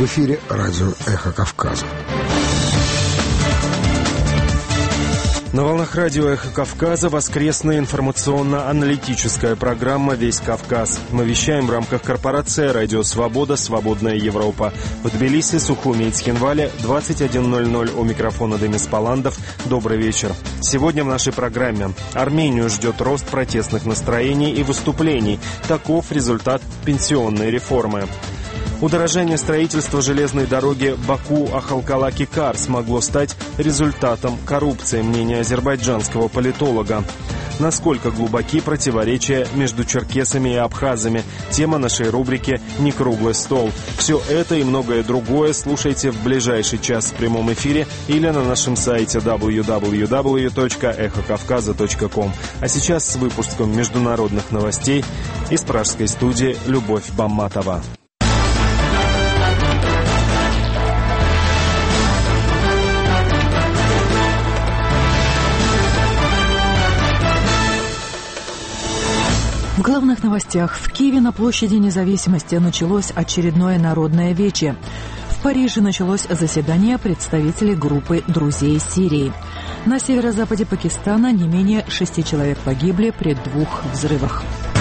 эфире радио «Эхо Кавказа». На волнах радио «Эхо Кавказа» воскресная информационно-аналитическая программа «Весь Кавказ». Мы вещаем в рамках корпорации «Радио Свобода. Свободная Европа». В Тбилиси, Сухуми и Цхинвале, 21:00. У микрофона Демис Паландов. Добрый вечер. Сегодня в нашей программе. Армению ждет рост протестных настроений и выступлений. Таков результат пенсионной реформы. Удорожание строительства железной дороги Баку-Ахалкала-Кикар смогло стать результатом коррупции, мнение азербайджанского политолога. Насколько глубоки противоречия между черкесами и абхазами? Тема нашей рубрики «Не круглый стол». Все это и многое другое слушайте в ближайший час в прямом эфире или на нашем сайте www.эхокавказа.ком. А сейчас с выпуском международных новостей из пражской студии Любовь Бамматова. В главных новостях. В Киеве на площади Независимости началось очередное народное вече. В Париже началось заседание представителей группы «Друзей Сирии». На северо-западе Пакистана не менее 6 человек погибли при 2 взрывах.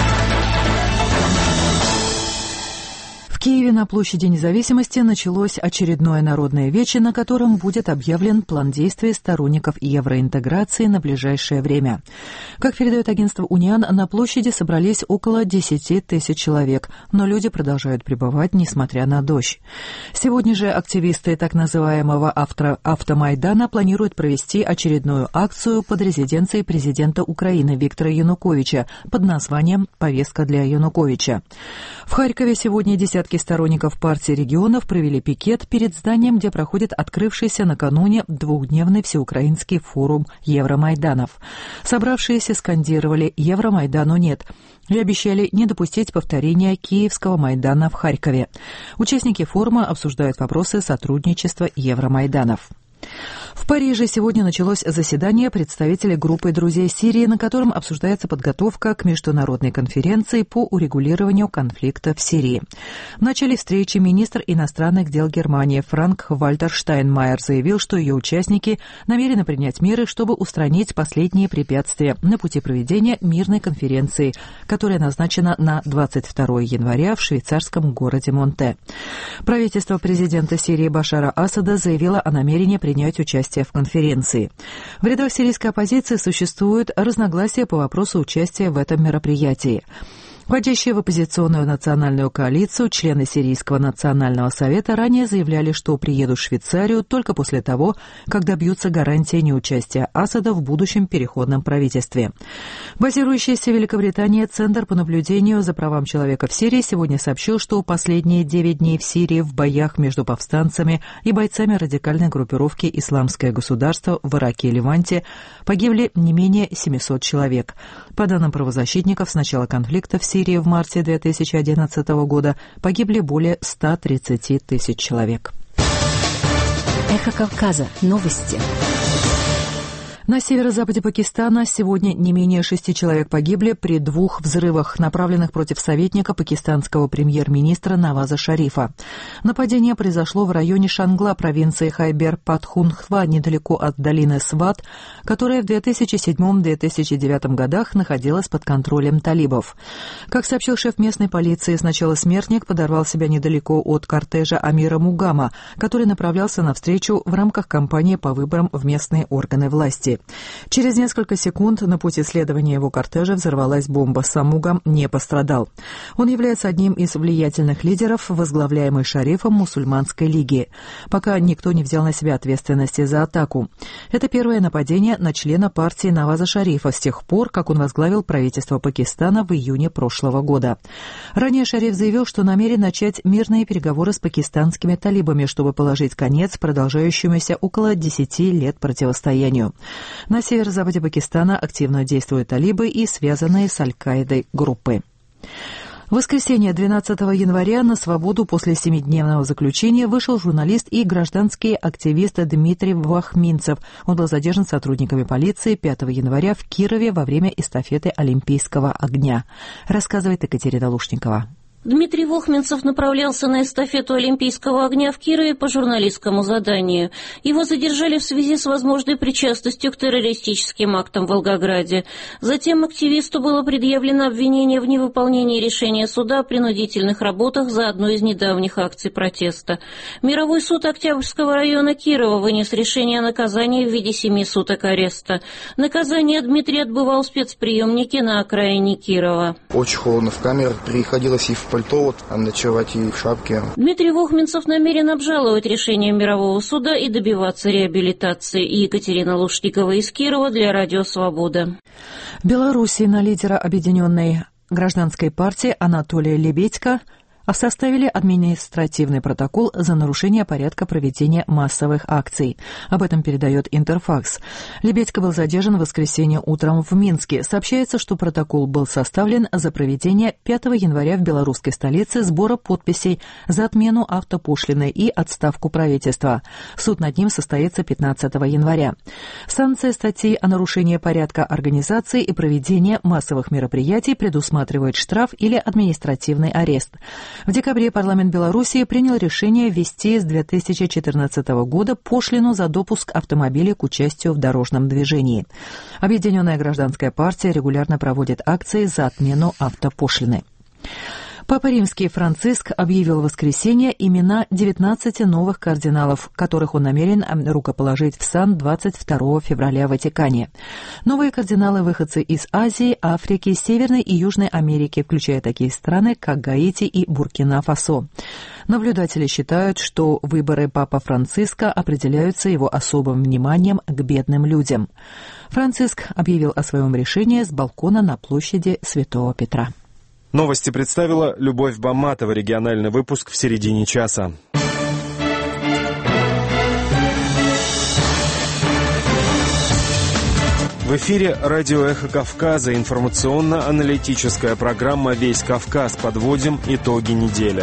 В Киеве на площади Независимости началось очередное народное вече, на котором будет объявлен план действий сторонников евроинтеграции на ближайшее время. Как передает агентство «Униан», на площади собрались около 10 тысяч человек, но люди продолжают пребывать, несмотря на дождь. Сегодня же активисты так называемого автомайдана планируют провести очередную акцию под резиденцией президента Украины Виктора Януковича под названием «Повестка для Януковича». В Харькове сегодня десятки сторонников партии регионов провели пикет перед зданием, где проходит открывшийся накануне двухдневный всеукраинский форум Евромайданов. Собравшиеся скандировали «Евромайдану нет» и обещали не допустить повторения Киевского Майдана в Харькове. Участники форума обсуждают вопросы сотрудничества Евромайданов. В Париже сегодня началось заседание представителей группы «Друзей Сирии», на котором обсуждается подготовка к международной конференции по урегулированию конфликта в Сирии. В начале встречи министр иностранных дел Германии Франк-Вальтер Штайнмайер заявил, что ее участники намерены принять меры, чтобы устранить последние препятствия на пути проведения мирной конференции, которая назначена на 22 января в швейцарском городе Монте. Правительство президента Сирии Башара Асада заявило о намерении принять участие в конференции. В рядах сирийской оппозиции существуют разногласия по вопросу участия в этом мероприятии. Входящие в оппозиционную национальную коалицию члены Сирийского национального совета ранее заявляли, что приедут в Швейцарию только после того, как добьются гарантии неучастия Асада в будущем переходном правительстве. Базирующийся в Великобритании Центр по наблюдению за правами человека в Сирии сегодня сообщил, что последние 9 дней в Сирии в боях между повстанцами и бойцами радикальной группировки «Исламское государство» в Ираке и Ливанте погибли не менее 700 человек. По данным правозащитников, с начала конфликта в Сирии в марте 2011 года погибли более 130 тысяч человек. Эхо Кавказа. Новости. На северо-западе Пакистана сегодня не менее 6 человек погибли при 2 взрывах, направленных против советника пакистанского премьер-министра Наваза Шарифа. Нападение произошло в районе Шангла, провинции Хайбер-Патхунхва, недалеко от долины Сват, которая в 2007-2009 годах находилась под контролем талибов. Как сообщил шеф местной полиции, сначала смертник подорвал себя недалеко от кортежа Амира Мугама, который направлялся навстречу в рамках кампании по выборам в местные органы власти. Через несколько секунд на пути следования его кортежа взорвалась бомба. Сам Мугам не пострадал. Он является одним из влиятельных лидеров, возглавляемой Шарифом мусульманской лиги. Пока никто не взял на себя ответственности за атаку. Это первое нападение на члена партии Наваза Шарифа с тех пор, как он возглавил правительство Пакистана в июне прошлого года. Ранее Шариф заявил, что намерен начать мирные переговоры с пакистанскими талибами, чтобы положить конец продолжающемуся около 10 лет противостоянию. На северо-западе Пакистана активно действуют талибы и связанные с Аль-Каидой группы. В воскресенье 12 января на свободу после 7-дневного заключения вышел журналист и гражданский активист Дмитрий Вахминцев. Он был задержан сотрудниками полиции 5 января в Кирове во время эстафеты Олимпийского огня. Рассказывает Екатерина Лушникова. Дмитрий Вохменцев направлялся на эстафету Олимпийского огня в Кирове по журналистскому заданию. Его задержали в связи с возможной причастностью к террористическим актам в Волгограде. Затем активисту было предъявлено обвинение в невыполнении решения суда о принудительных работах за одну из недавних акций протеста. Мировой суд Октябрьского района Кирова вынес решение о наказании в виде 7 суток ареста. Наказание Дмитрий отбывал в спецприемнике на окраине Кирова. Очень холодно в камере, приходилось и в пальто, а ночевать и в шапке. Дмитрий Вохменцев намерен обжаловать решение мирового суда и добиваться реабилитации. Екатерина Лушникова из Кирова для Радио Свобода. В Беларуси на лидера Объединенной гражданской партии Анатолия Лебедько составили административный протокол за нарушение порядка проведения массовых акций. Об этом передает Интерфакс. Лебедько был задержан в воскресенье утром в Минске. Сообщается, что протокол был составлен за проведение 5 января в белорусской столице сбора подписей за отмену автопошлины и отставку правительства. Суд над ним состоится 15 января. Санкция статьи о нарушении порядка организации и проведения массовых мероприятий предусматривает штраф или административный арест. В декабре парламент Белоруссии принял решение ввести с 2014 года пошлину за допуск автомобилей к участию в дорожном движении. Объединенная гражданская партия регулярно проводит акции за отмену автопошлины. Папа Римский Франциск объявил в воскресенье имена 19 новых кардиналов, которых он намерен рукоположить в сан 22 февраля в Ватикане. Новые кардиналы – выходцы из Азии, Африки, Северной и Южной Америки, включая такие страны, как Гаити и Буркина-Фасо. Наблюдатели считают, что выборы Папы Франциска определяются его особым вниманием к бедным людям. Франциск объявил о своем решении с балкона на площади Святого Петра. Новости представила Любовь Баматова. Региональный выпуск в середине часа. В эфире радио «Эхо Кавказа», информационно-аналитическая программа «Весь Кавказ». Подводим итоги недели.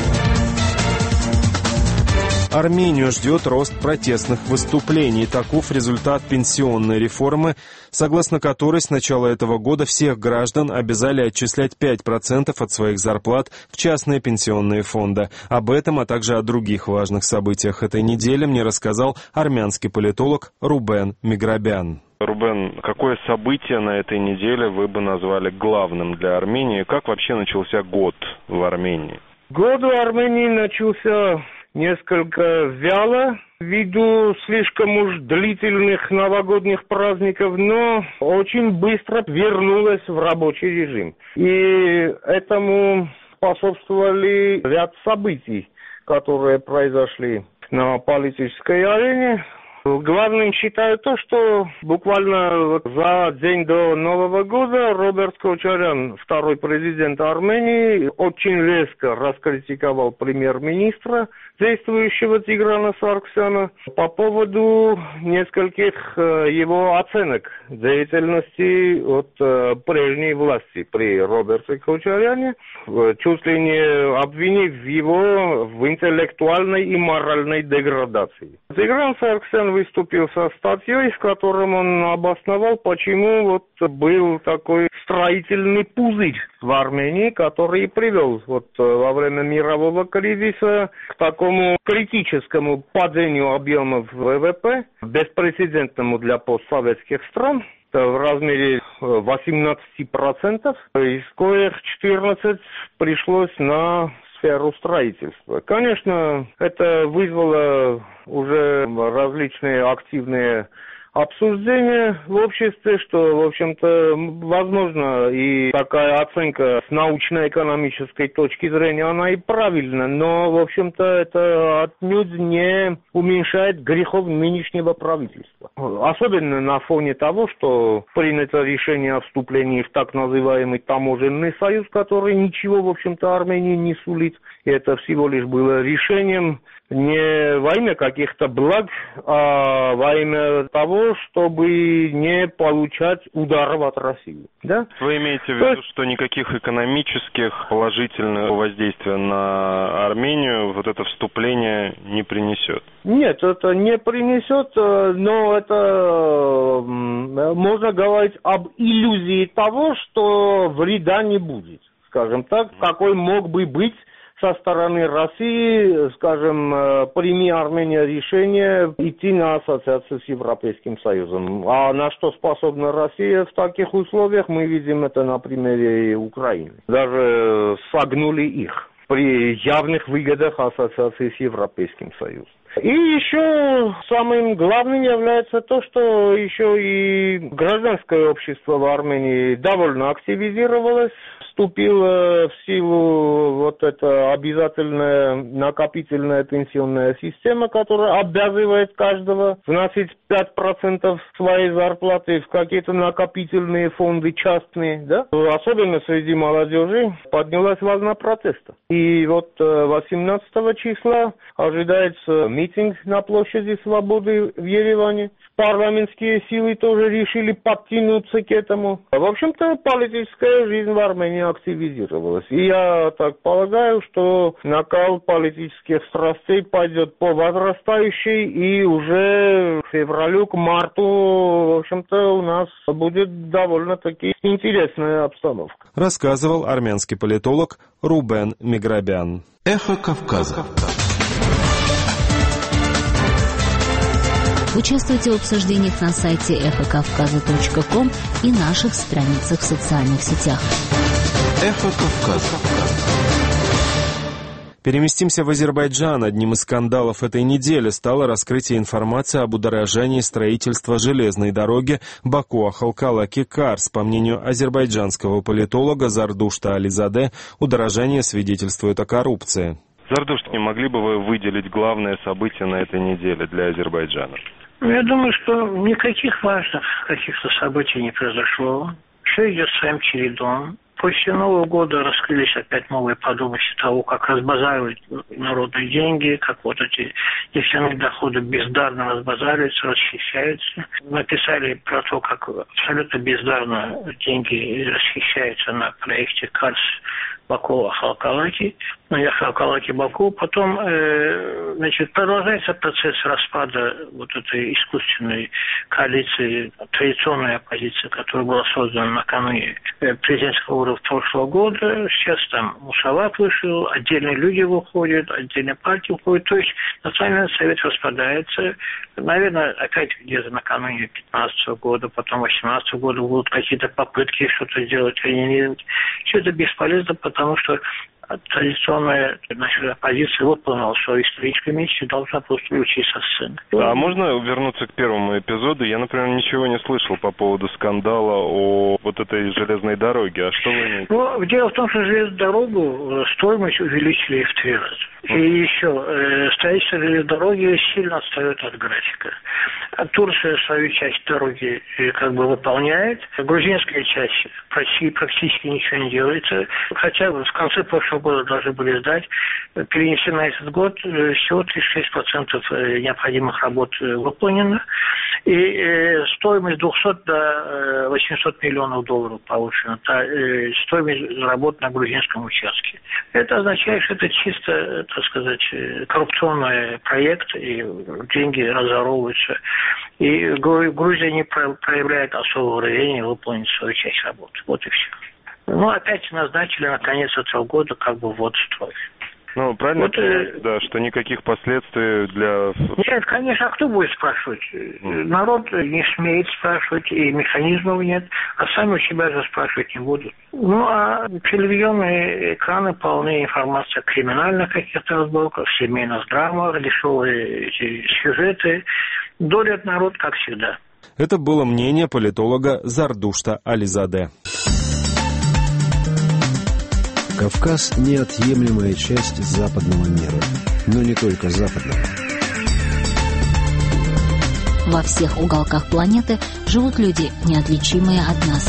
Армению ждет рост протестных выступлений. Таков результат пенсионной реформы, согласно которой с начала этого года всех граждан обязали отчислять 5% от своих зарплат в частные пенсионные фонды. Об этом, а также о других важных событиях этой недели мне рассказал армянский политолог Рубен Миграбян. Рубен, какое событие на этой неделе вы бы назвали главным для Армении? Как вообще начался год в Армении? Год в Армении начался несколько вяло, ввиду слишком уж длительных новогодних праздников, но очень быстро вернулась в рабочий режим. И этому способствовали ряд событий, которые произошли на политической арене. Главным считаю то, что буквально за день до Нового года Роберт Кочарян, второй президент Армении, очень резко раскритиковал премьер-министра, действующего Тиграна Сарксяна, по поводу нескольких его оценок деятельности от прежней власти при Роберте Кочаряне, чуть ли не обвинив его в интеллектуальной и моральной деградации. Тигран Сарксян выступил со статьей, в котором он обосновал, почему был такой строительный пузырь в Армении, который привел во время мирового кризиса к такому критическому падению объемов ВВП, беспрецедентному для постсоветских стран, в размере 18%, из коих 14% пришлось на сферу строительства. Конечно, это вызвало уже различные активные обсуждения в обществе, что, в общем-то, возможно, и такая оценка с научно-экономической точки зрения, она и правильна, но, в общем-то, это отнюдь не уменьшает грехов нынешнего правительства. Особенно на фоне того, что принято решение о вступлении в так называемый таможенный союз, который ничего, в общем-то, Армении не сулит. И это всего лишь было решением не во имя каких-то благ, а во имя того, чтобы не получать ударов от России. Да? Вы имеете в виду, что никаких экономических положительных воздействий на Армению это вступление не принесет? Нет, это не принесет, но это можно говорить об иллюзии того, что вреда не будет. скажем так, какой мог бы быть со стороны России, скажем, прими Армения решение идти на ассоциацию с Европейским Союзом. А на что способна Россия в таких условиях, мы видим это на примере Украины. Даже согнули их при явных выгодах ассоциации с Европейским Союзом. И еще самым главным является то, что еще и гражданское общество в Армении довольно активизировалось, вступила в силу вот эта обязательная накопительная пенсионная система, которая обязывает каждого вносить 5% своей зарплаты в какие-то накопительные фонды частные, да? Особенно среди молодежи поднялась волна протеста. И вот 18 числа ожидается митинг на площади Свободы в Ереване. Парламентские силы тоже решили подтянуться к этому. В общем-то, политическая жизнь в Армении активизировалась. И я так полагаю, что накал политических страстей пойдет по возрастающей, и уже к февралю, к марту, в общем-то, у нас будет довольно-таки интересная обстановка. Рассказывал армянский политолог Рубен Миграбян. Эхо Кавказа. Участвуйте в обсуждениях на сайте эхокавказа.ком и наших страницах в социальных сетях. Эхо Кавказа. Переместимся в Азербайджан. Одним из скандалов этой недели стало раскрытие информации об удорожании строительства железной дороги Баку-Ахалкала-Карс. По мнению азербайджанского политолога Зардушта Ализаде, удорожание свидетельствует о коррупции. Зардуш, не могли бы вы выделить главное событие на этой неделе для Азербайджана? Я думаю, что никаких важных каких-то событий не произошло. Все идет своим чередом. После Нового года раскрылись опять новые подробности того, как разбазаривают народные деньги, как вот эти нефтяные доходы бездарно разбазариваются, расхищаются. Написали про то, как абсолютно бездарно деньги расхищаются на проекте Карс Баку-Ахалкалаки, Ахалкалаки-Баку. Потом, продолжается процесс распада вот этой искусственной коалиции, традиционной оппозиции, которая была создана накануне президентского выбора прошлого года. Сейчас там Мусават вышел, отдельные люди выходят, отдельные партии выходят. То есть Национальный совет распадается. Наверное, опять где-то накануне 2015 года, потом 2018 года будут какие-то попытки что-то сделать, реанимировать. Все это бесполезно, потому что традиционная наша оппозиция выполнила свою историческую миссию, должна просто уйти со сцены. А можно вернуться к первому эпизоду? Я, например, ничего не слышал по поводу скандала о вот этой железной дороге. А что вы имеете? Ну, дело в том, что железную дорогу стоимость увеличили в 3 раза. И еще строительство железной дороги сильно отстает от графика. Турция свою часть дороги как бы выполняет, грузинская часть практически ничего не делается. Хотя в конце прошлого года должны были сдать, перенесли на этот год, всего 36% необходимых работ выполнено. И стоимость 200 до 800 миллионов долларов повышена. Это стоимость работ на грузинском участке. Это означает, что это чисто, так сказать, коррупционный проект, и деньги разоровываются. И Грузия не проявляет особого рвения выполнить свою часть работы. Вот и все. Ну, опять назначили на конец этого года как бы ввод в строй. Ну, правильно, вот, да, что никаких последствий для... Нет, конечно, а кто будет спрашивать? Народ не смеет спрашивать, и механизмов нет, а сами у себя же спрашивать не будут. Ну, а телевизионные экраны полны информации о криминальных каких-то разборках, семейных драмах, дешевые эти сюжеты. Дурят народ, как всегда. Это было мнение политолога Зардушта Ализаде. Кавказ – неотъемлемая часть западного мира, но не только западного. Во всех уголках планеты живут люди, неотличимые от нас.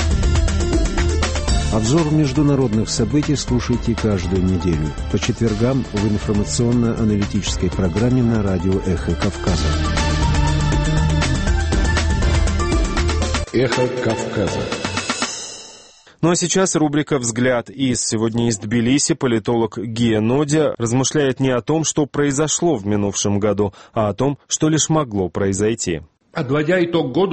Обзор международных событий слушайте каждую неделю по четвергам в информационно-аналитической программе на радио «Эхо Кавказа». «Эхо Кавказа». Ну а сейчас рубрика «Взгляд из». Сегодня из Тбилиси политолог Гия Нодя размышляет не о том, что произошло в минувшем году, а о том, что лишь могло произойти. Подводя итог году,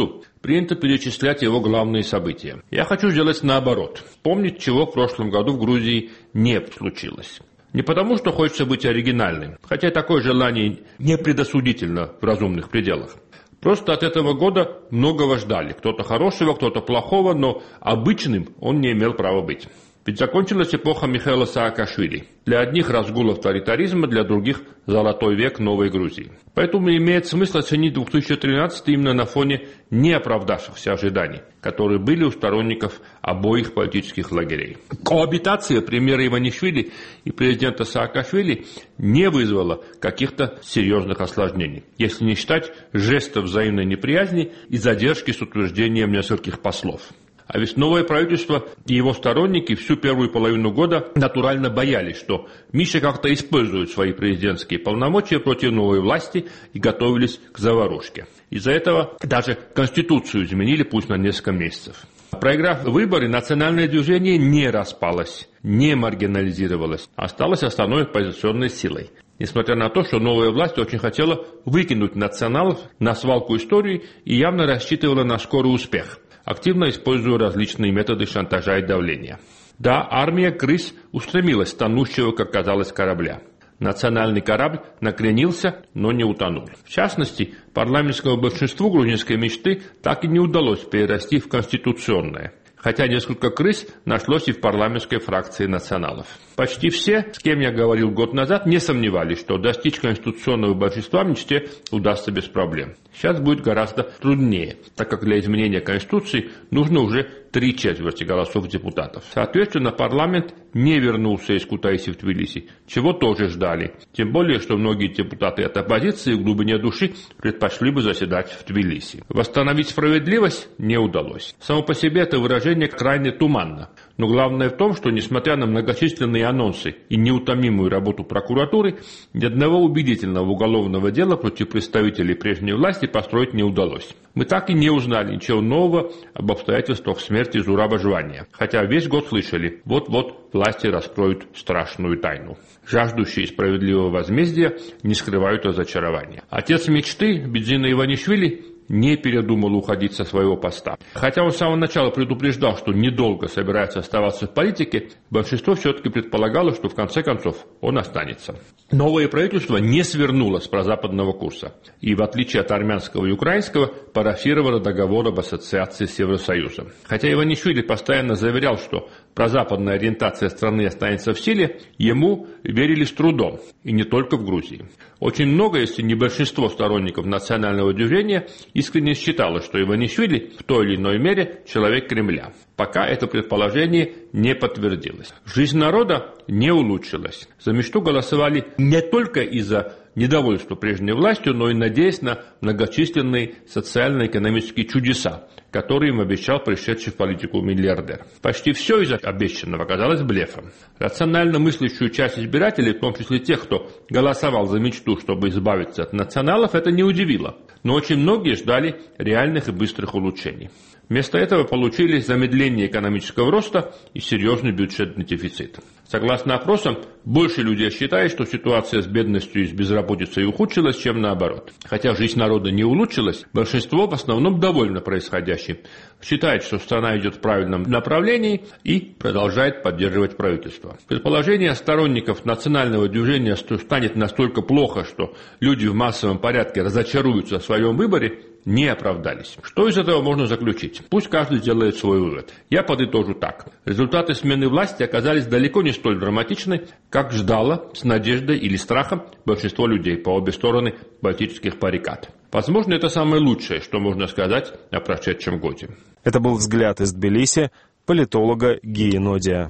принято перечислять его главные события. Я хочу сделать наоборот. Вспомнить, чего в прошлом году в Грузии не случилось. Не потому, что хочется быть оригинальным, хотя такое желание не предосудительно в разумных пределах. Просто от этого года многого ждали. Кто-то хорошего, кто-то плохого, но обычным он не имел права быть. Ведь закончилась эпоха Михаила Саакашвили. Для одних разгул авторитаризма, для других золотой век новой Грузии. Поэтому имеет смысл оценить 2013 именно на фоне неоправдавшихся ожиданий, которые были у сторонников обоих политических лагерей. Коабитация премьера Иванишвили и президента Саакашвили не вызвала каких-то серьезных осложнений, если не считать жестов взаимной неприязни и задержки с утверждением нескольких послов. А ведь новое правительство и его сторонники всю первую половину года натурально боялись, что Миша как-то использует свои президентские полномочия против новой власти и готовились к заварушке. Из-за этого даже Конституцию изменили, пусть на несколько месяцев. Проиграв выборы, национальное движение не распалось, не маргинализировалось, а осталось основной оппозиционной силой. Несмотря на то, что новая власть очень хотела выкинуть националов на свалку истории и явно рассчитывала на скорый успех, активно используя различные методы шантажа и давления. Да, армия крыс устремилась с тонущего, как казалось, корабля. Национальный корабль накренился, но не утонул. В частности, парламентскому большинству грузинской мечты так и не удалось перерасти в конституционное. Хотя несколько крыс нашлось и в парламентской фракции националов. Почти все, с кем я говорил год назад, не сомневались, что достичь конституционного большинства в мечте удастся без проблем. Сейчас будет гораздо труднее, так как для изменения Конституции нужно уже 3/4 голосов депутатов. Соответственно, парламент не вернулся из Кутаиси в Тбилиси, чего тоже ждали. Тем более, что многие депутаты от оппозиции в глубине души предпочли бы заседать в Тбилиси. Восстановить справедливость не удалось. Само по себе это выражение крайне туманно. Но главное в том, что несмотря на многочисленные анонсы и неутомимую работу прокуратуры, ни одного убедительного уголовного дела против представителей прежней власти построить не удалось. Мы так и не узнали ничего нового об обстоятельствах смерти Зураба Жвания, хотя весь год слышали, вот-вот власти раскроют страшную тайну. Жаждущие справедливого возмездия не скрывают разочарования. Отец мечты Бидзина Иванишвили не передумал уходить со своего поста. Хотя он с самого начала предупреждал, что недолго собирается оставаться в политике, большинство все-таки предполагало, что в конце концов он останется. Новое правительство не свернуло с прозападного курса и, в отличие от армянского и украинского, парафировало договор об ассоциации с Евросоюзом. Хотя Иванишвили постоянно заверял, что прозападная ориентация страны останется в силе, ему верили с трудом, и не только в Грузии. Очень много, если не большинство сторонников национального движения искренне считало, что Иванишвили в той или иной мере человек Кремля. Пока это предположение не подтвердилось. Жизнь народа не улучшилась. За мечту голосовали не только из-за недовольства прежней властью, но и надеясь на многочисленные социально-экономические чудеса, которые им обещал пришедший в политику миллиардер. Почти все из обещанного оказалось блефом. Рационально мыслящую часть избирателей, в том числе тех, кто голосовал за мечту, чтобы избавиться от националов, это не удивило. Но очень многие ждали реальных и быстрых улучшений. Вместо этого получили замедление экономического роста и серьезный бюджетный дефицит. Согласно опросам, больше людей считают, что ситуация с бедностью и с безработицей ухудшилась, чем наоборот. Хотя жизнь народа не улучшилась, большинство в основном довольно происходящим. Считает, что страна идет в правильном направлении и продолжает поддерживать правительство. Предположение сторонников национального движения, что станет настолько плохо, что люди в массовом порядке разочаруются в своем выборе, не оправдались. Что из этого можно заключить? Пусть каждый делает свой вывод. Я подытожу так. Результаты смены власти оказались далеко не столь драматичны, как ждало с надеждой или страхом большинство людей по обе стороны политических баррикад. Возможно, это самое лучшее, что можно сказать о прошедшем годе. Это был взгляд из Тбилиси политолога Гии Нодия.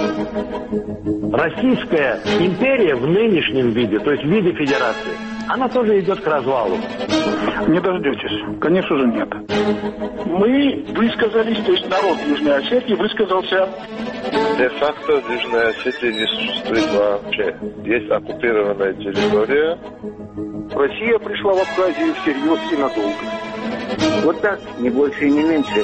Российская империя в нынешнем виде, то есть в виде федерации, она тоже идет к развалу. Не дождетесь. Конечно же, нет. Мы высказались, то есть народ Южной Осетии высказался. Де-факто Южная Осетия не существует вообще. Есть оккупированная территория. Россия пришла в Абхазию всерьез и надолго. Вот так, не больше и не меньше.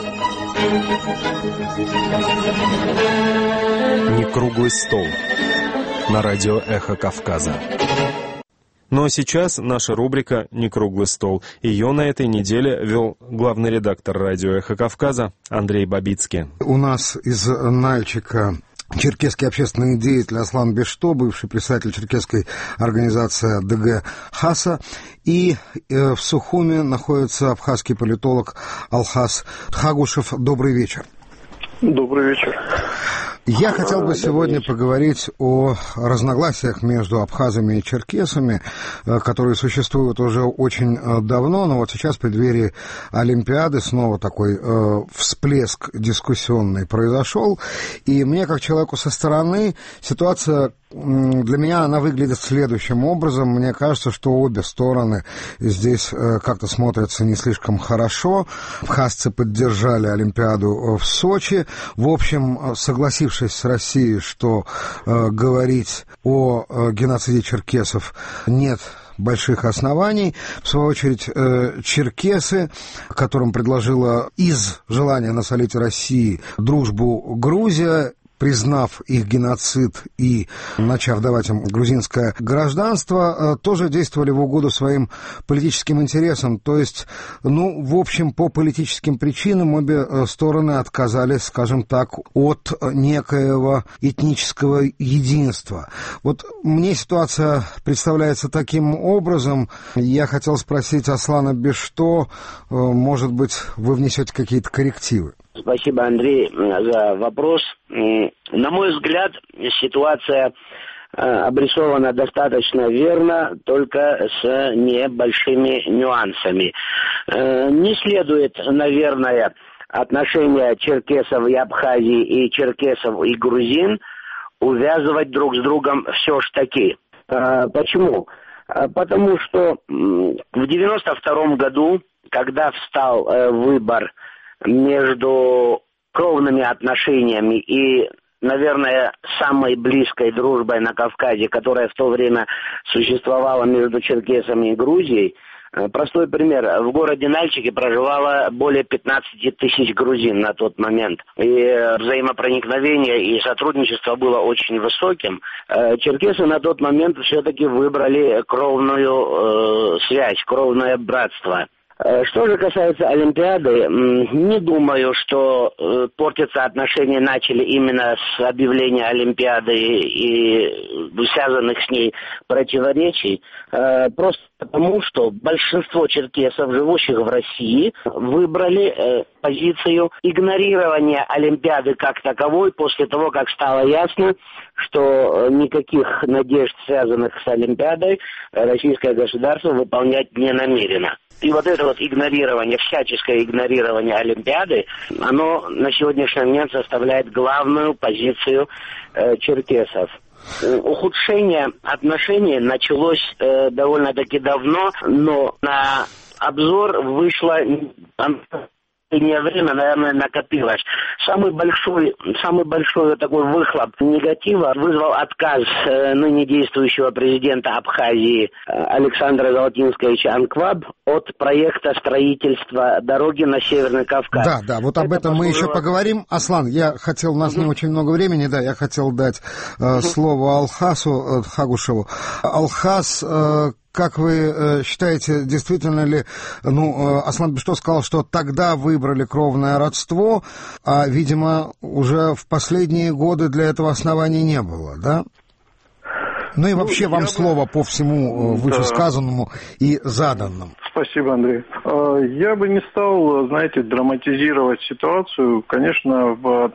Не круглый стол. На радио «Эхо Кавказа». Но сейчас наша рубрика «Не круглый стол». Ее на этой неделе вел главный редактор радио «Эхо Кавказа» Андрей Бабицкий. У нас из Нальчика черкесский общественный деятель Аслан Бешто, бывший председатель черкесской организации ДГ ХАСа, и в Сухуме находится абхазский политолог Алхас Хагушев. Добрый вечер. Добрый вечер. Я хотел бы сегодня поговорить о разногласиях между абхазами и черкесами, которые существуют уже очень давно, но вот сейчас в преддверии Олимпиады снова такой всплеск дискуссионный произошел. И мне, как человеку со стороны, ситуация для меня она выглядит следующим образом. Мне кажется, что обе стороны здесь как-то смотрятся не слишком хорошо. Абхазцы поддержали Олимпиаду в Сочи. В общем, согласившись с Россией, что говорить о геноциде черкесов нет больших оснований. В свою очередь, черкесы, которым предложила из желания насолить России дружбу Грузия, признав их геноцид и начав давать им грузинское гражданство, тоже действовали в угоду своим политическим интересам. То есть, в общем, по политическим причинам обе стороны отказались, скажем так, от некоего этнического единства. Вот мне ситуация представляется таким образом. Я хотел спросить Аслана Бешто, может быть, вы внесете какие-то коррективы? Спасибо, Андрей, за вопрос. На мой взгляд, ситуация обрисована достаточно верно, только с небольшими нюансами. Не следует, наверное, отношения черкесов и Абхазии и черкесов и грузин увязывать друг с другом все ж таки. Почему? Потому что в 92-м году, когда встал выбор между кровными отношениями и, наверное, самой близкой дружбой на Кавказе, которая в то время существовала между черкесами и Грузией. Простой пример. В городе Нальчике проживало более 15 тысяч грузин на тот момент. И взаимопроникновение и сотрудничество было очень высоким. Черкесы на тот момент все-таки выбрали кровную связь, кровное братство. Что же касается Олимпиады, не думаю, что портятся отношения начали именно с объявления Олимпиады и связанных с ней противоречий, просто потому, что большинство черкесов, живущих в России, выбрали позицию игнорирования Олимпиады как таковой после того, как стало ясно, что никаких надежд, связанных с Олимпиадой, российское государство выполнять не намерено. И вот это вот игнорирование, всяческое игнорирование Олимпиады, оно на сегодняшний момент составляет главную позицию черкесов. Ухудшение отношений началось довольно-таки давно, но на обзор вышло время, наверное, накопилось. Самый большой такой выхлоп негатива вызвал отказ ныне действующего президента Абхазии Александра Золотинского Анкваб от проекта строительства дороги на Северный Кавказ. Да, вот об этом мы еще поговорим. Аслан, у нас не очень много времени, я хотел дать слово Алхасу Хагушеву. Алхас, как вы считаете, действительно ли, Аслан Бешто сказал, что тогда выбрали кровное родство, а, видимо, уже в последние годы для этого оснований не было, да? Ну и вообще вам слово по всему вышесказанному и заданному. Спасибо, Андрей. Я бы не стал, драматизировать ситуацию. Конечно, в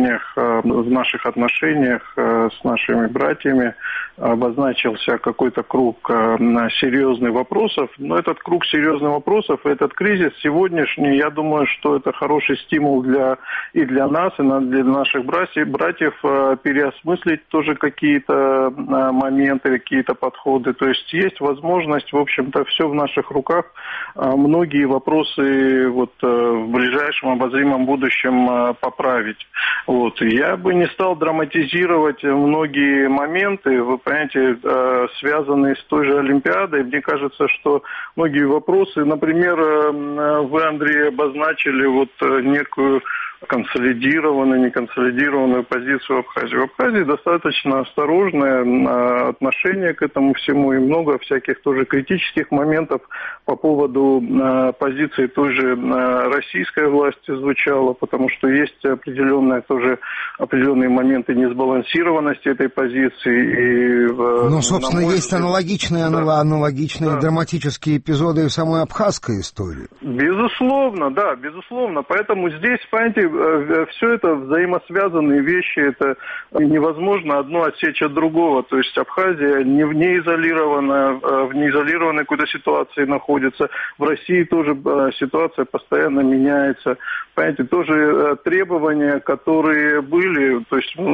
наших отношениях с нашими братьями обозначился какой-то круг серьезных вопросов. Но этот круг серьезных вопросов, этот кризис сегодняшний, я думаю, что это хороший стимул и для нас, и для наших братьев переосмыслить тоже какие-то моменты, какие-то подходы. То есть возможность, в общем-то, все в наших руках. Многие вопросы в ближайшем обозримом будущем поправить. Я бы не стал драматизировать многие моменты, вы понимаете, связанные с той же Олимпиадой. Мне кажется, что многие вопросы, например, вы, Андрей, обозначили некую консолидированную, неконсолидированную позицию Абхазии. В Абхазии достаточно осторожное отношение к этому всему и много всяких тоже критических моментов по поводу позиции той же российской власти звучало, потому что есть определенные моменты несбалансированности этой позиции. Но, собственно, есть аналогичные драматические эпизоды и в самой абхазской истории. Безусловно, да, безусловно. Поэтому здесь, понимаете, все это взаимосвязанные вещи, это невозможно одно отсечь от другого. То есть Абхазия не изолирована, в неизолированной какой-то ситуации находится. В России тоже ситуация постоянно меняется. Понимаете, тоже требования, которые были, то есть,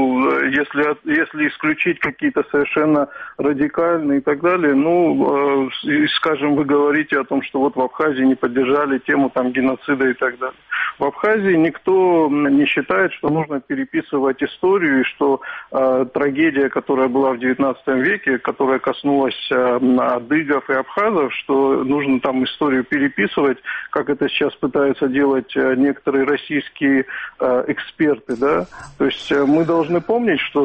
если исключить какие-то совершенно радикальные и так далее, скажем, вы говорите о том, что вот в Абхазии не поддержали тему там геноцида и так далее. В Абхазии никто не считает, что нужно переписывать историю, и что трагедия, которая была в XIX веке, которая коснулась адыгов и абхазов, что нужно там историю переписывать, как это сейчас пытаются делать некоторые российские эксперты, да. То есть мы должны помнить, что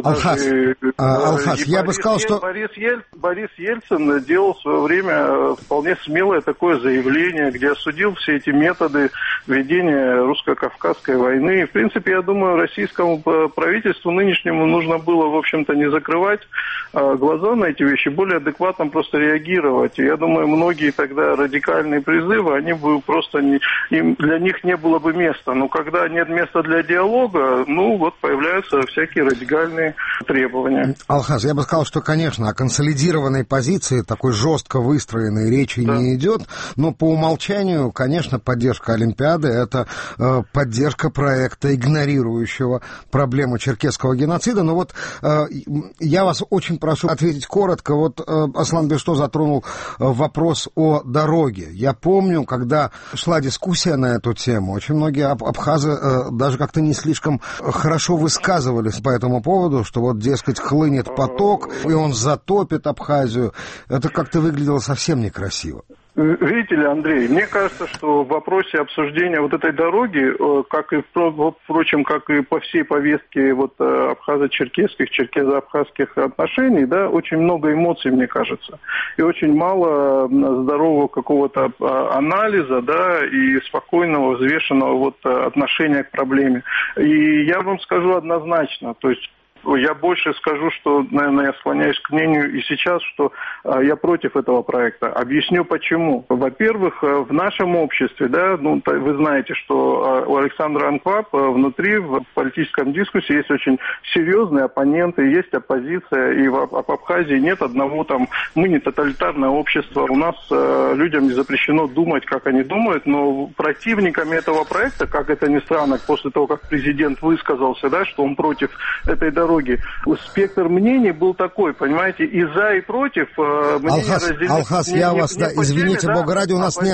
я бы сказал, что Борис Ельцин делал в свое время вполне смелое такое заявление, где осудил все эти методы ведения русско-кавказской войны. И, в принципе, я думаю, российскому правительству нынешнему нужно было, в общем-то, не закрывать глаза на эти вещи, более адекватно просто реагировать. И я думаю, многие тогда радикальные призывы, они бы просто для них не было бы места. Но когда нет места для диалога, появляются всякие радикальные требования. Алхаз, я бы сказал, что, конечно, о консолидированной позиции, такой жестко выстроенной речи не идет, но по умолчанию, конечно, поддержка Олимпиады — это поддержка проекта, игнорирующего проблему черкесского геноцида. Но я вас очень прошу ответить коротко. Аслан Бешто затронул вопрос о дороге. Я помню, когда шла дискуссия на эту тему, очень многие абхазы даже как-то не слишком хорошо высказывались по этому поводу, что дескать, хлынет поток, и он затопит Абхазию. Это как-то выглядело совсем некрасиво. Видите ли, Андрей, мне кажется, что в вопросе обсуждения этой дороги, как и, впрочем, как и по всей повестке абхазо-черкесских, черкезо-абхазских отношений, да, очень много эмоций, мне кажется, и очень мало здорового какого-то анализа, да, и спокойного, взвешенного отношения к проблеме. И я вам скажу однозначно, то есть я больше скажу, что, наверное, я склоняюсь к мнению и сейчас, что я против этого проекта. Объясню почему. Во-первых, в нашем обществе, да, вы знаете, что у Александра Анкваб внутри в политическом дискуссии есть очень серьезные оппоненты, есть оппозиция, и в Абхазии нет одного мы не тоталитарное общество, у нас людям не запрещено думать, как они думают, но противниками этого проекта, как это ни странно, после того, как президент высказался, да, что он против этой дороги, спектр мнений был такой, понимаете, и за, и против. Алхаз, я вас, извините, Бога ради, у нас не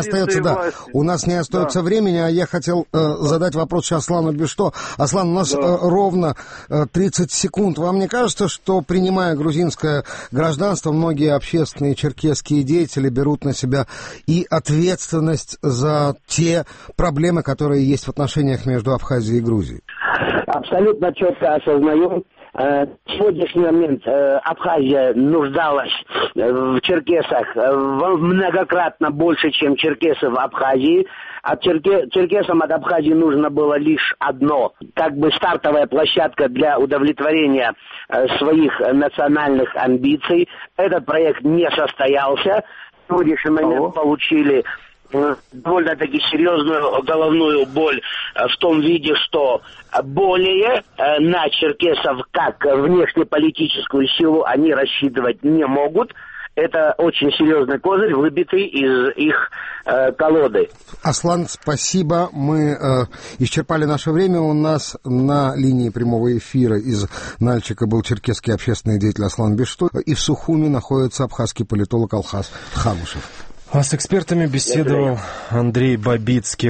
остается, времени, а я хотел задать вопрос сейчас Аслану Бешто. Аслан, у нас ровно 30 секунд. Вам не кажется, что, принимая грузинское гражданство, многие общественные черкесские деятели берут на себя и ответственность за те проблемы, которые есть в отношениях между Абхазией и Грузией? Абсолютно четко осознаю. В сегодняшний момент Абхазия нуждалась в черкесах многократно больше, чем черкесы в Абхазии. Черкесам от Абхазии нужно было лишь одно, стартовая площадка для удовлетворения своих национальных амбиций. Этот проект не состоялся. В сегодняшний момент получили довольно-таки серьезную головную боль в том виде, что более на черкесов как внешнеполитическую силу они рассчитывать не могут. Это очень серьезный козырь, выбитый из их колоды. Аслан, спасибо. Мы исчерпали наше время. У нас на линии прямого эфира из Нальчика был черкесский общественный деятель Аслан Бешто, и в Сухуми находится абхазский политолог Алхаз Хамушев. А с экспертами беседовал Андрей Бабицкий.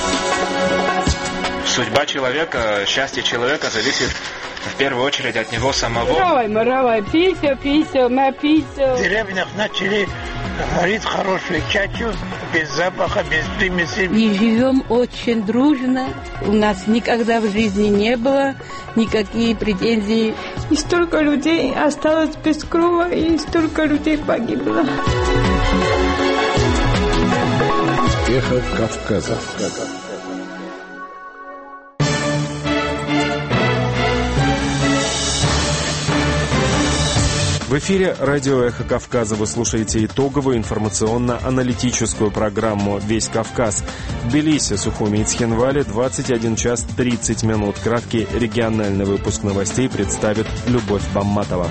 Судьба человека, счастье человека зависит в первую очередь от него самого. Моровай, писю, на писю. В деревнях начали Горит хороший чачу, без запаха, без примеси. И живем очень дружно. У нас никогда в жизни не было никаких претензий. И столько людей осталось без крова, и столько людей погибло. Эхо Кавказа. В эфире радио «Эхо Кавказа» вы слушаете итоговую информационно-аналитическую программу «Весь Кавказ». В Тбилиси, Сухуми и Цхинвале 21 час 30 минут. Краткий региональный выпуск новостей представит Любовь Бамматова.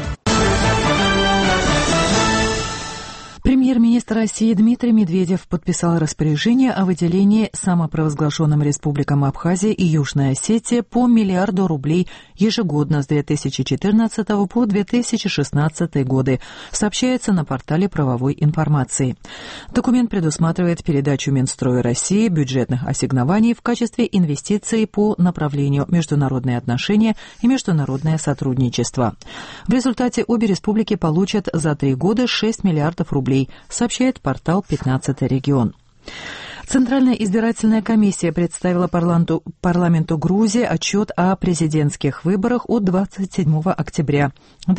Премьер-министр России Дмитрий Медведев подписал распоряжение о выделении самопровозглашенным республикам Абхазия и Южная Осетия по $1 миллиард ежегодно с 2014 по 2016 годы, сообщается на портале правовой информации. Документ предусматривает передачу Минстроя России бюджетных ассигнований в качестве инвестиций по направлению международные отношения и международное сотрудничество. В результате обе республики получат за 3 года $6 миллиардов, сообщает портал «15 регион». Центральная избирательная комиссия представила парламенту Грузии отчет о президентских выборах от 27 октября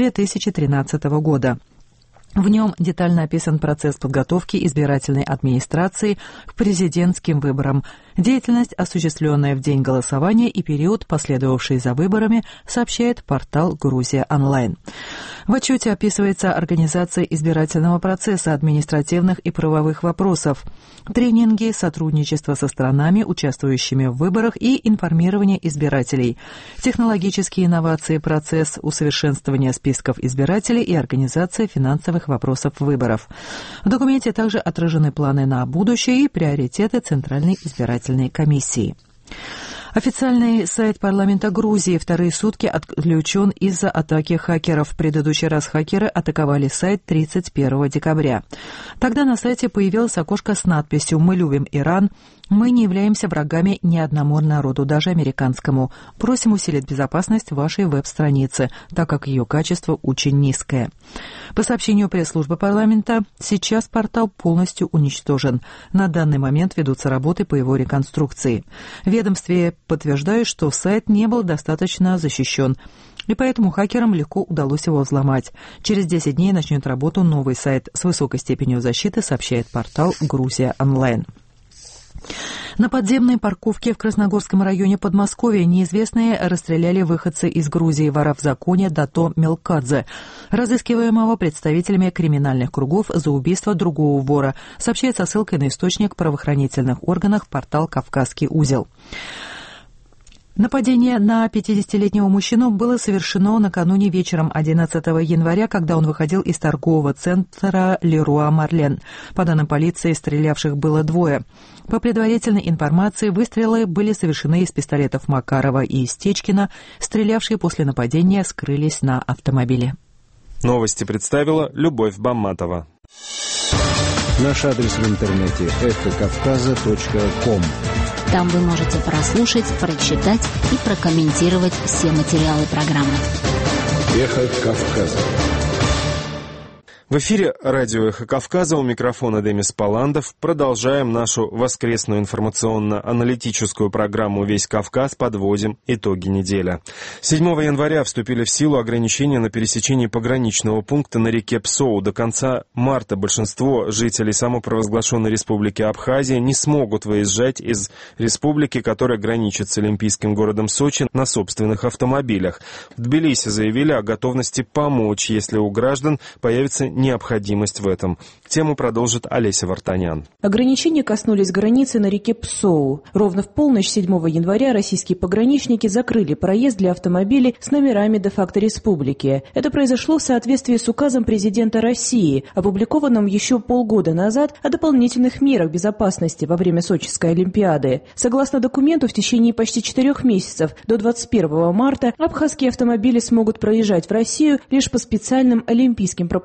2013 года. В нем детально описан процесс подготовки избирательной администрации к президентским выборам, деятельность, осуществленная в день голосования, и период, последовавший за выборами, сообщает портал «Грузия онлайн». В отчете описывается организация избирательного процесса, административных и правовых вопросов, тренинги, сотрудничество со странами, участвующими в выборах, и информирование избирателей, технологические инновации, процесс усовершенствования списков избирателей и организация финансовых вопросов выборов. В документе также отражены планы на будущее и приоритеты Центральной избирательной комиссии. Официальный сайт парламента Грузии вторые сутки отключен из-за атаки хакеров. В предыдущий раз хакеры атаковали сайт 31 декабря. Тогда на сайте появилось окошко с надписью «Мы любим Иран. Мы не являемся врагами ни одному народу, даже американскому. Просим усилить безопасность вашей веб-страницы, так как ее качество очень низкое». По сообщению пресс-службы парламента, сейчас портал полностью уничтожен. На данный момент ведутся работы по его реконструкции. В ведомстве подтверждают, что сайт не был достаточно защищен, и поэтому хакерам легко удалось его взломать. Через 10 дней начнет работу новый сайт с высокой степенью защиты, сообщает портал «Грузия онлайн». На подземной парковке в Красногорском районе Подмосковья неизвестные расстреляли выходцы из Грузии, вора в законе Дато Мелкадзе, разыскиваемого представителями криминальных кругов за убийство другого вора, сообщает со ссылкой на источник правоохранительных органов портал «Кавказский узел». Нападение на 50-летнего мужчину было совершено накануне вечером 11 января, когда он выходил из торгового центра Леруа Марлен. По данным полиции, стрелявших было 2. По предварительной информации, выстрелы были совершены из пистолетов Макарова и Стечкина. Стрелявшие после нападения скрылись на автомобиле. Новости представила Любовь Бамматова. Наш адрес в интернете эхокавказа.ком. Там вы можете прослушать, прочитать и прокомментировать все материалы программы. Эхо Кавказа. В эфире радио «Эхо Кавказа», у микрофона Демис Паландов. Продолжаем нашу воскресную информационно-аналитическую программу «Весь Кавказ». Подводим итоги недели. 7 января вступили в силу ограничения на пересечении пограничного пункта на реке Псоу. До конца марта большинство жителей самопровозглашенной республики Абхазия не смогут выезжать из республики, которая граничит с олимпийским городом Сочи, на собственных автомобилях. В Тбилиси заявили о готовности помочь, если у граждан появится необходимость в этом. Тему продолжит Олеся Вартанян. Ограничения коснулись границы на реке Псоу. Ровно в полночь 7 января российские пограничники закрыли проезд для автомобилей с номерами де-факто республики. Это произошло в соответствии с указом президента России, опубликованным еще полгода назад, о дополнительных мерах безопасности во время Сочинской Олимпиады. Согласно документу, в течение почти 4 месяцев до 21 марта абхазские автомобили смогут проезжать в Россию лишь по специальным олимпийским пропускам.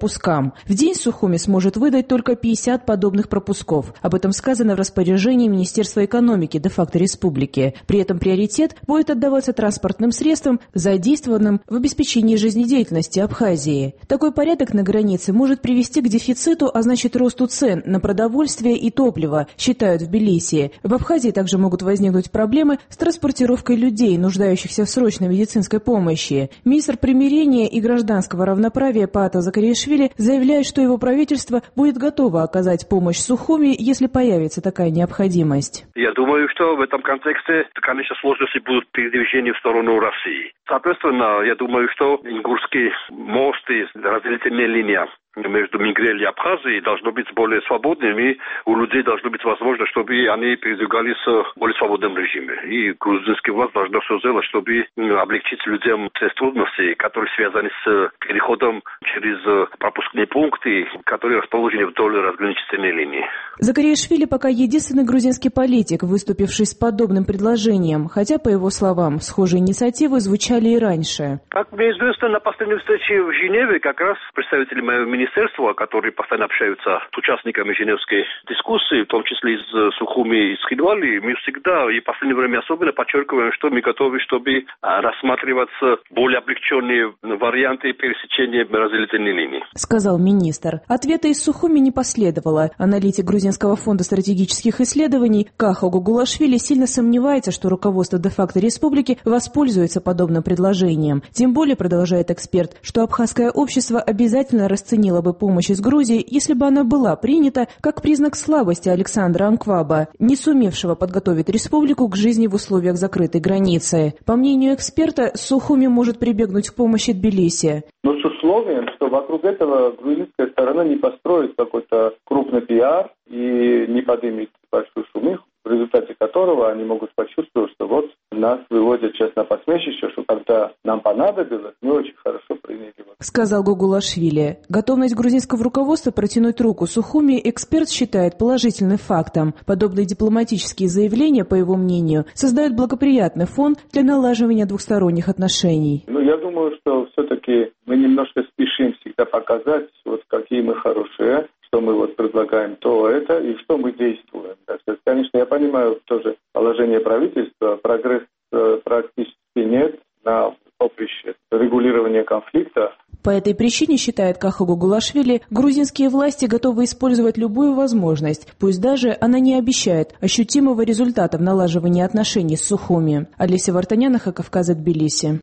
пропускам. В день Сухуми сможет выдать только 50 подобных пропусков. Об этом сказано в распоряжении Министерства экономики де-факто республики. При этом приоритет будет отдаваться транспортным средствам, задействованным в обеспечении жизнедеятельности Абхазии. Такой порядок на границе может привести к дефициту, а значит росту цен на продовольствие и топливо, считают в Тбилиси. В Абхазии также могут возникнуть проблемы с транспортировкой людей, нуждающихся в срочной медицинской помощи. Министр примирения и гражданского равноправия Паата Закариашвили заявляет, что его правительство будет готово оказать помощь Сухуми, если появится такая необходимость. Я думаю, что в этом контексте, конечно, сложности будут передвижения в сторону России. Соответственно, я думаю, что Ингурский мост и разделительная линия между Мингрель и Абхазией должно быть более свободным, и у людей должно быть возможность, чтобы они передвигались в более свободном режиме. И грузинская власть должна все сделать, чтобы облегчить людям те трудности, которые связаны с переходом через пропускные пункты, которые расположены вдоль разграничительной линии. Закариашвили пока единственный грузинский политик, выступивший с подобным предложением, хотя, по его словам, схожие инициативы звучали и раньше. Как мне известно, на последней встрече в Женеве как раз представители моего министерства, которые постоянно общаются с участниками женевской дискуссии, в том числе из Сухуми и из Хидвали, мы всегда и в последнее время особенно подчеркиваем, что мы готовы, чтобы рассматривать более облегченные варианты пересечения разделительной линии. Сказал министр. Ответа из Сухуми не последовало. Аналитик Грузинского фонда стратегических исследований Каха Гугулашвили сильно сомневается, что руководство де-факто республики воспользуется подобным предложением. Тем более, продолжает эксперт, что абхазское общество обязательно расценило бы помощь из Грузии, если бы она была принята как признак слабости Александра Анкваба, не сумевшего подготовить республику к жизни в условиях закрытой границы. По мнению эксперта, Сухуми может прибегнуть к помощи Тбилиси. Но с условием, что вокруг этого грузинская сторона не построит какой-то крупный пиар и не поднимет большую шумиху, в результате которого они могут почувствовать, что вот нас выводят сейчас на посмешище, что когда нам понадобилось, мы очень хорошо приняли. Сказал Гугулашвили. Готовность грузинского руководства протянуть руку Сухуми эксперт считает положительным фактом. Подобные дипломатические заявления, по его мнению, создают благоприятный фон для налаживания двухсторонних отношений. Я думаю, что все-таки мы немножко спешим всегда показать, вот какие мы хорошие, что мы вот предлагаем то это и что мы действуем. Конечно, я понимаю тоже положение правительства, прогресс практически нет на поприще регулирования конфликта. По этой причине, считает Каха Гугулашвили, грузинские власти готовы использовать любую возможность, пусть даже она не обещает ощутимого результата в налаживании отношений с Сухуми. Олеся Вартанян, Кавказ, Тбилиси.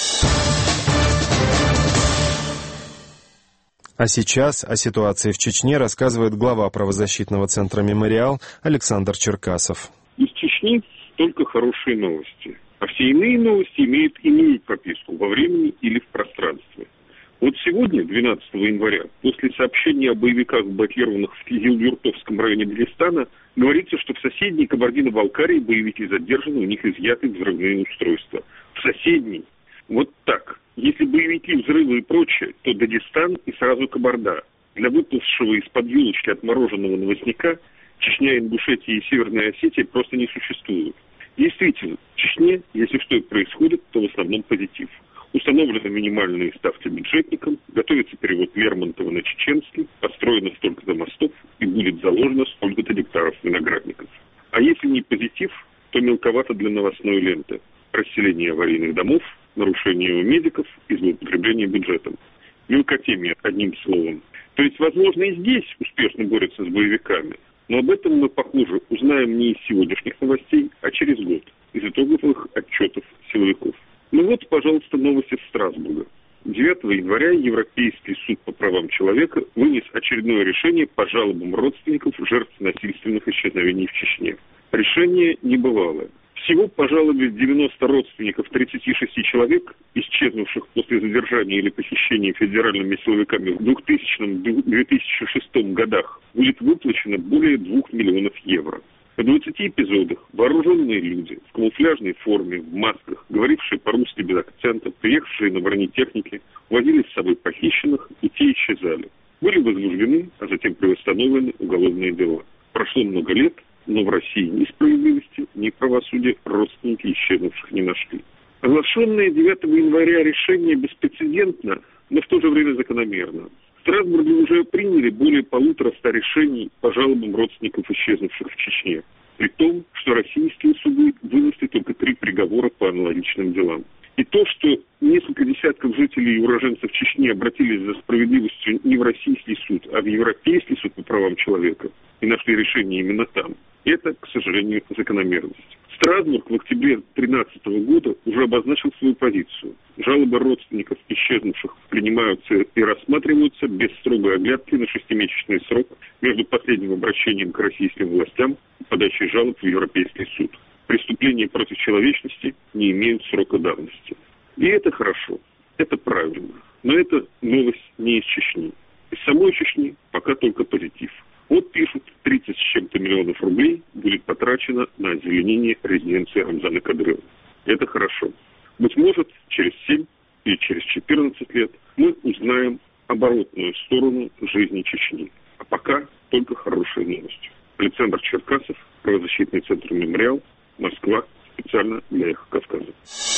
А сейчас о ситуации в Чечне рассказывает глава правозащитного центра «Мемориал» Александр Черкасов. Из Чечни только хорошие новости. А все иные новости имеют иную прописку во времени или в пространстве. Вот сегодня, 12 января, после сообщения о боевиках, блокированных в Кизил-Юртовском районе Дагестана, говорится, что в соседней Кабардино-Балкарии боевики задержаны, у них изъяты взрывные устройства. В соседней. Вот так. Если боевики, взрывы и прочее, то Дагестан и сразу Кабарда. Для выползшего из-под елочки отмороженного новостника Чечня, Ингушетия и Северная Осетия просто не существуют. Действительно, в Чечне, если что и происходит, то в основном позитив. Установлены минимальные ставки бюджетникам, готовится перевод Лермонтова на чеченский, построено столько-то мостов и будет заложено столько-то гектаров виноградников. А если не позитив, то мелковато для новостной ленты. Расселение аварийных домов, нарушение у медиков и злоупотребление бюджетом. Мелкотемия, одним словом. То есть, возможно, и здесь успешно борются с боевиками. Но об этом мы, похоже, узнаем не из сегодняшних новостей, а через год, из итоговых отчетов силовиков. Ну вот, пожалуйста, новости из Страсбурга. 9 января Европейский суд по правам человека вынес очередное решение по жалобам родственников жертв насильственных исчезновений в Чечне. Решение небывалое. Всего по жалобе 90 родственников 36 человек, исчезнувших после задержания или похищения федеральными силовиками в 2000-2006 годах, будет выплачено более 2 миллионов евро. В 20 эпизодах вооруженные люди в камуфляжной форме, в масках, говорившие по-русски без акцента, приехавшие на бронетехнике, возили с собой похищенных, и те исчезали. Были возбуждены, а затем приостановлены уголовные дела. Прошло много лет, но в России ни справедливости, ни правосудия родственники исчезнувших не нашли. Оглашенное 9 января решение беспрецедентно, но в то же время закономерно. Страсбурге уже приняли более 150 решений по жалобам родственников исчезнувших в Чечне, при том, что российские суды вынесли только 3 приговора по аналогичным делам. И то, что несколько десятков жителей и уроженцев Чечни обратились за справедливостью не в российский суд, а в Европейский суд по правам человека и нашли решение именно там, это, к сожалению, закономерность. Страсбург в октябре 2013 года уже обозначил свою позицию. Жалобы родственников исчезнувших принимаются и рассматриваются без строгой оглядки на 6-месячный срок между последним обращением к российским властям и подачей жалоб в Европейский суд. Преступления против человечности не имеют срока давности. И это хорошо, это правильно. Но это новость не из Чечни. Из самой Чечни пока только позитив. Вот пишут, 30 с чем-то миллионов рублей будет потрачено на озеленение резиденции Рамзана Кадырова. Это хорошо. Быть может, через 7 или через 14 лет мы узнаем оборотную сторону жизни Чечни. А пока только хорошие новости. Александр Черкасов, правозащитный центр «Мемориал», Москва, специально для «Эхо Кавказа».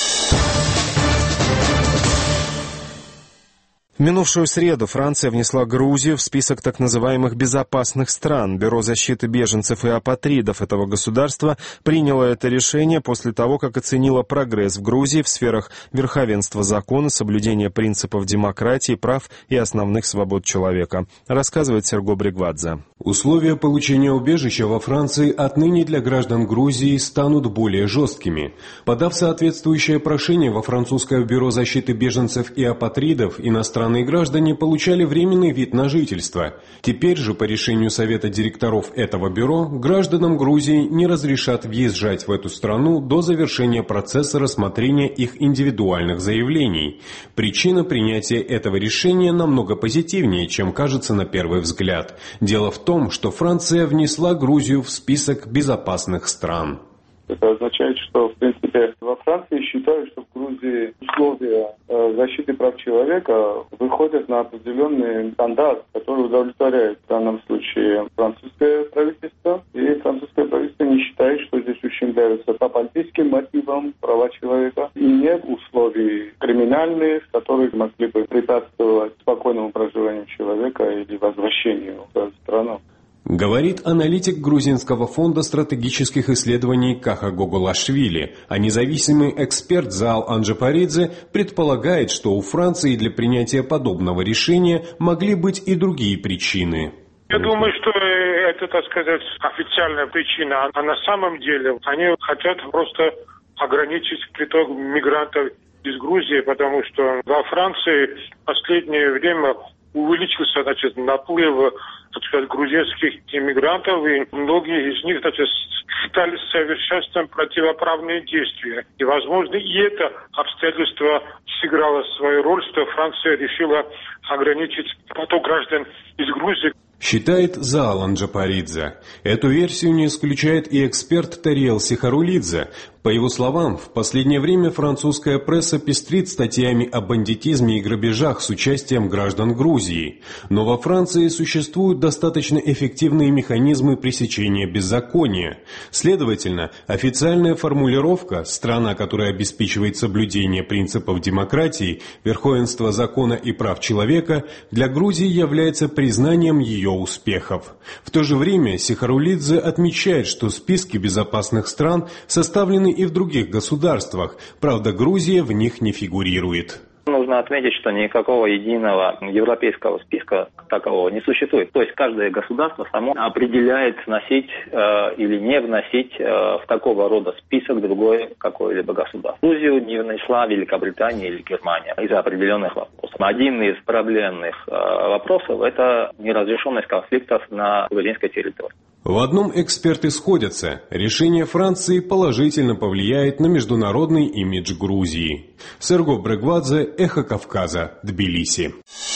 В минувшую среду Франция внесла Грузию в список так называемых безопасных стран. Бюро защиты беженцев и апатридов этого государства приняло это решение после того, как оценило прогресс в Грузии в сферах верховенства закона, соблюдения принципов демократии, прав и основных свобод человека. Рассказывает Серго Бригвадзе. Условия получения убежища во Франции отныне для граждан Грузии станут более жесткими. Подав соответствующее прошение во французское бюро защиты беженцев и апатридов, иностранные граждане получали временный вид на жительство. Теперь же, по решению Совета директоров этого бюро, гражданам Грузии не разрешат въезжать в эту страну до завершения процесса рассмотрения их индивидуальных заявлений. Причина принятия этого решения намного позитивнее, чем кажется на первый взгляд. Дело в том, что Франция внесла Грузию в список безопасных стран. Это означает, что, в принципе, во Франции считают, что в Грузии условия защиты прав человека выходят на определенный стандарт, который удовлетворяет в данном случае французское правительство. И французское правительство не считает, что здесь ущемляются по политическим мотивам права человека. И нет условий криминальных, которые могли бы препятствовать спокойному проживанию человека или возвращению в страну. Говорит аналитик Грузинского фонда стратегических исследований Каха Гогулашвили, а независимый эксперт Заал Анджапаридзе предполагает, что у Франции для принятия подобного решения могли быть и другие причины. Я думаю, что это, так сказать, официальная причина. А на самом деле они хотят просто ограничить приток мигрантов из Грузии, потому что во Франции в последнее время увеличился, значит, наплыв, так сказать, грузинских иммигрантов, и многие из них, значит, стали совершать там противоправные действия. И, возможно, и это обстоятельство сыграло свою роль, что Франция решила ограничить поток граждан из Грузии. Считает Заал Анджапаридзе. Эту версию не исключает и эксперт Тариел Сихарулидзе. По его словам, в последнее время французская пресса пестрит статьями о бандитизме и грабежах с участием граждан Грузии. Но во Франции существуют достаточно эффективные механизмы пресечения беззакония. Следовательно, официальная формулировка «страна, которая обеспечивает соблюдение принципов демократии, верховенства закона и прав человека» для Грузии является признанием ее успехов. В то же время Сихарулидзе отмечает, что списки безопасных стран составлены и в других государствах, правда, Грузия в них не фигурирует. Нужно отметить, что никакого единого европейского списка такового не существует. То есть каждое государство само определяет, вносить или не вносить в такого рода список другое какое-либо государство. Грузию не внесла Великобритания или Германия из-за определенных вопросов. Один из проблемных вопросов – это неразрешенность конфликтов на грузинской территории. В одном эксперты сходятся. Решение Франции положительно повлияет на международный имидж Грузии. Серго Бригвадзе, Эхо Кавказа, Тбилиси.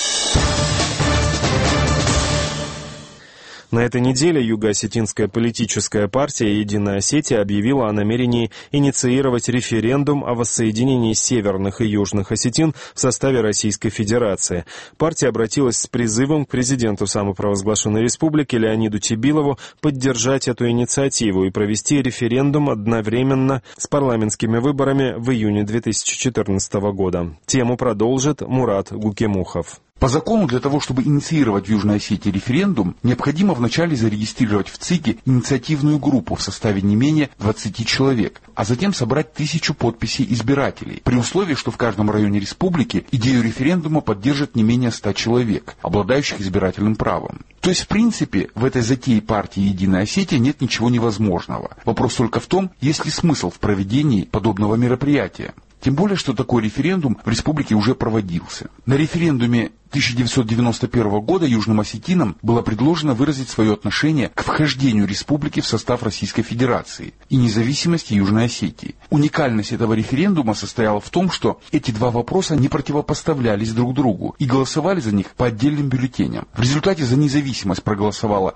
На этой неделе Юго-Осетинская политическая партия «Единая Осетия» объявила о намерении инициировать референдум о воссоединении северных и южных осетин в составе Российской Федерации. Партия обратилась с призывом к президенту самопровозглашенной республики Леониду Тибилову поддержать эту инициативу и провести референдум одновременно с парламентскими выборами в июне 2014 года. Тему продолжит Мурат Гукемухов. По закону, для того, чтобы инициировать в Южной Осетии референдум, необходимо вначале зарегистрировать в ЦИКе инициативную группу в составе не менее 20 человек, а затем собрать 1000 подписей избирателей, при условии, что в каждом районе республики идею референдума поддержит не менее 100 человек, обладающих избирательным правом. То есть, в принципе, в этой затее партии «Единая Осетия» нет ничего невозможного. Вопрос только в том, есть ли смысл в проведении подобного мероприятия. Тем более, что такой референдум в республике уже проводился. На референдуме 1991 года южным осетинам было предложено выразить свое отношение к вхождению республики в состав Российской Федерации и независимости Южной Осетии. Уникальность этого референдума состояла в том, что эти два вопроса не противопоставлялись друг другу и голосовали за них по отдельным бюллетеням. В результате за независимость проголосовало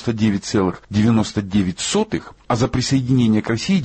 99,99%, а за присоединение к России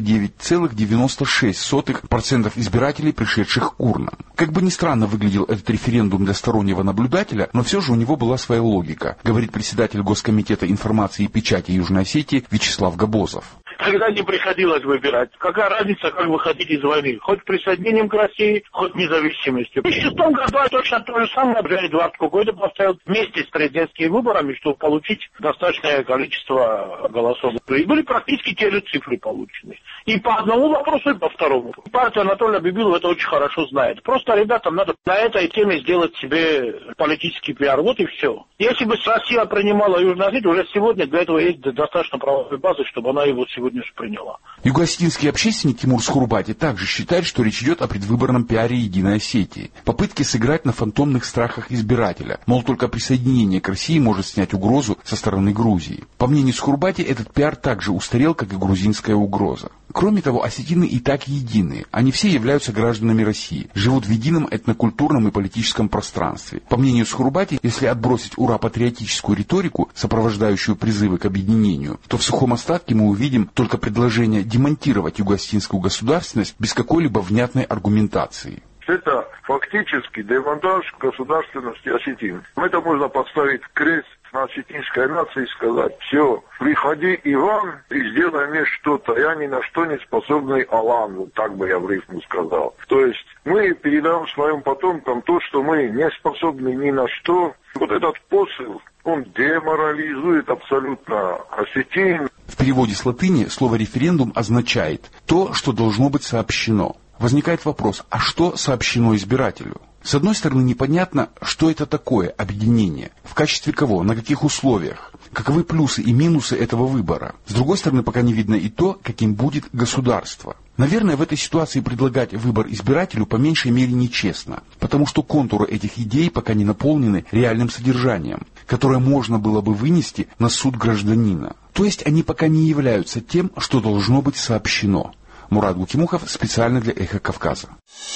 99,96% избирателей, пришедших к урнам. Как бы ни странно выглядел этот референдум для сторонников наблюдателя, но все же у него была своя логика, говорит председатель Госкомитета информации и печати Южной Осетии Вячеслав Габозов. Когда не приходилось выбирать. Какая разница, как выходить из войны? Хоть присоединением к России, хоть независимостью. В 2006 году точно то же самое. Эдуард Кукойда поставил вместе с президентскими выборами, чтобы получить достаточное количество голосов. И были практически те же цифры получены. И по одному вопросу, и по второму. Партия Анатолия Бибилова это очень хорошо знает. Просто ребятам надо на этой теме сделать себе политический пиар. Вот и все. Если бы Россия принимала Южную Осетию, уже сегодня для этого есть достаточно правовой базы, чтобы она его сегодня приняла. Юго-осетинский общественник Тимур Схурбати также считает, что речь идет о предвыборном пиаре Единой Осетии. Попытки сыграть на фантомных страхах избирателя. Мол, только присоединение к России может снять угрозу со стороны Грузии. По мнению Схурбати, этот пиар также устарел, как и грузинская угроза. Кроме того, осетины и так едины. Они все являются гражданами России, живут в едином этнокультурном и политическом пространстве. По мнению Схурбати, если отбросить ура-патриотическую риторику, сопровождающую призывы к объединению, то в сухом остатке мы увидим только предложение демонтировать юго-осетинскую государственность без какой-либо внятной аргументации. Это фактически демонтаж государственности осетин. Это можно поставить крест на осетинской нации и сказать: все, приходи, Иван, и сделай мне что-то. Я ни на что не способный Алан. Вот так бы я в рифму сказал. То есть мы передаем своим потомкам то, что мы не способны ни на что. Вот этот посыл, он деморализует абсолютно осетин. В переводе с латыни слово «референдум» означает «то, что должно быть сообщено». Возникает вопрос, а что сообщено избирателю? С одной стороны, непонятно, что это такое объединение, в качестве кого, на каких условиях, каковы плюсы и минусы этого выбора. С другой стороны, пока не видно и то, каким будет государство. Наверное, в этой ситуации предлагать выбор избирателю по меньшей мере нечестно, потому что контуры этих идей пока не наполнены реальным содержанием, которое можно было бы вынести на суд гражданина. То есть они пока не являются тем, что должно быть сообщено. Мурат Гукимухов специально для «Эхо Кавказа».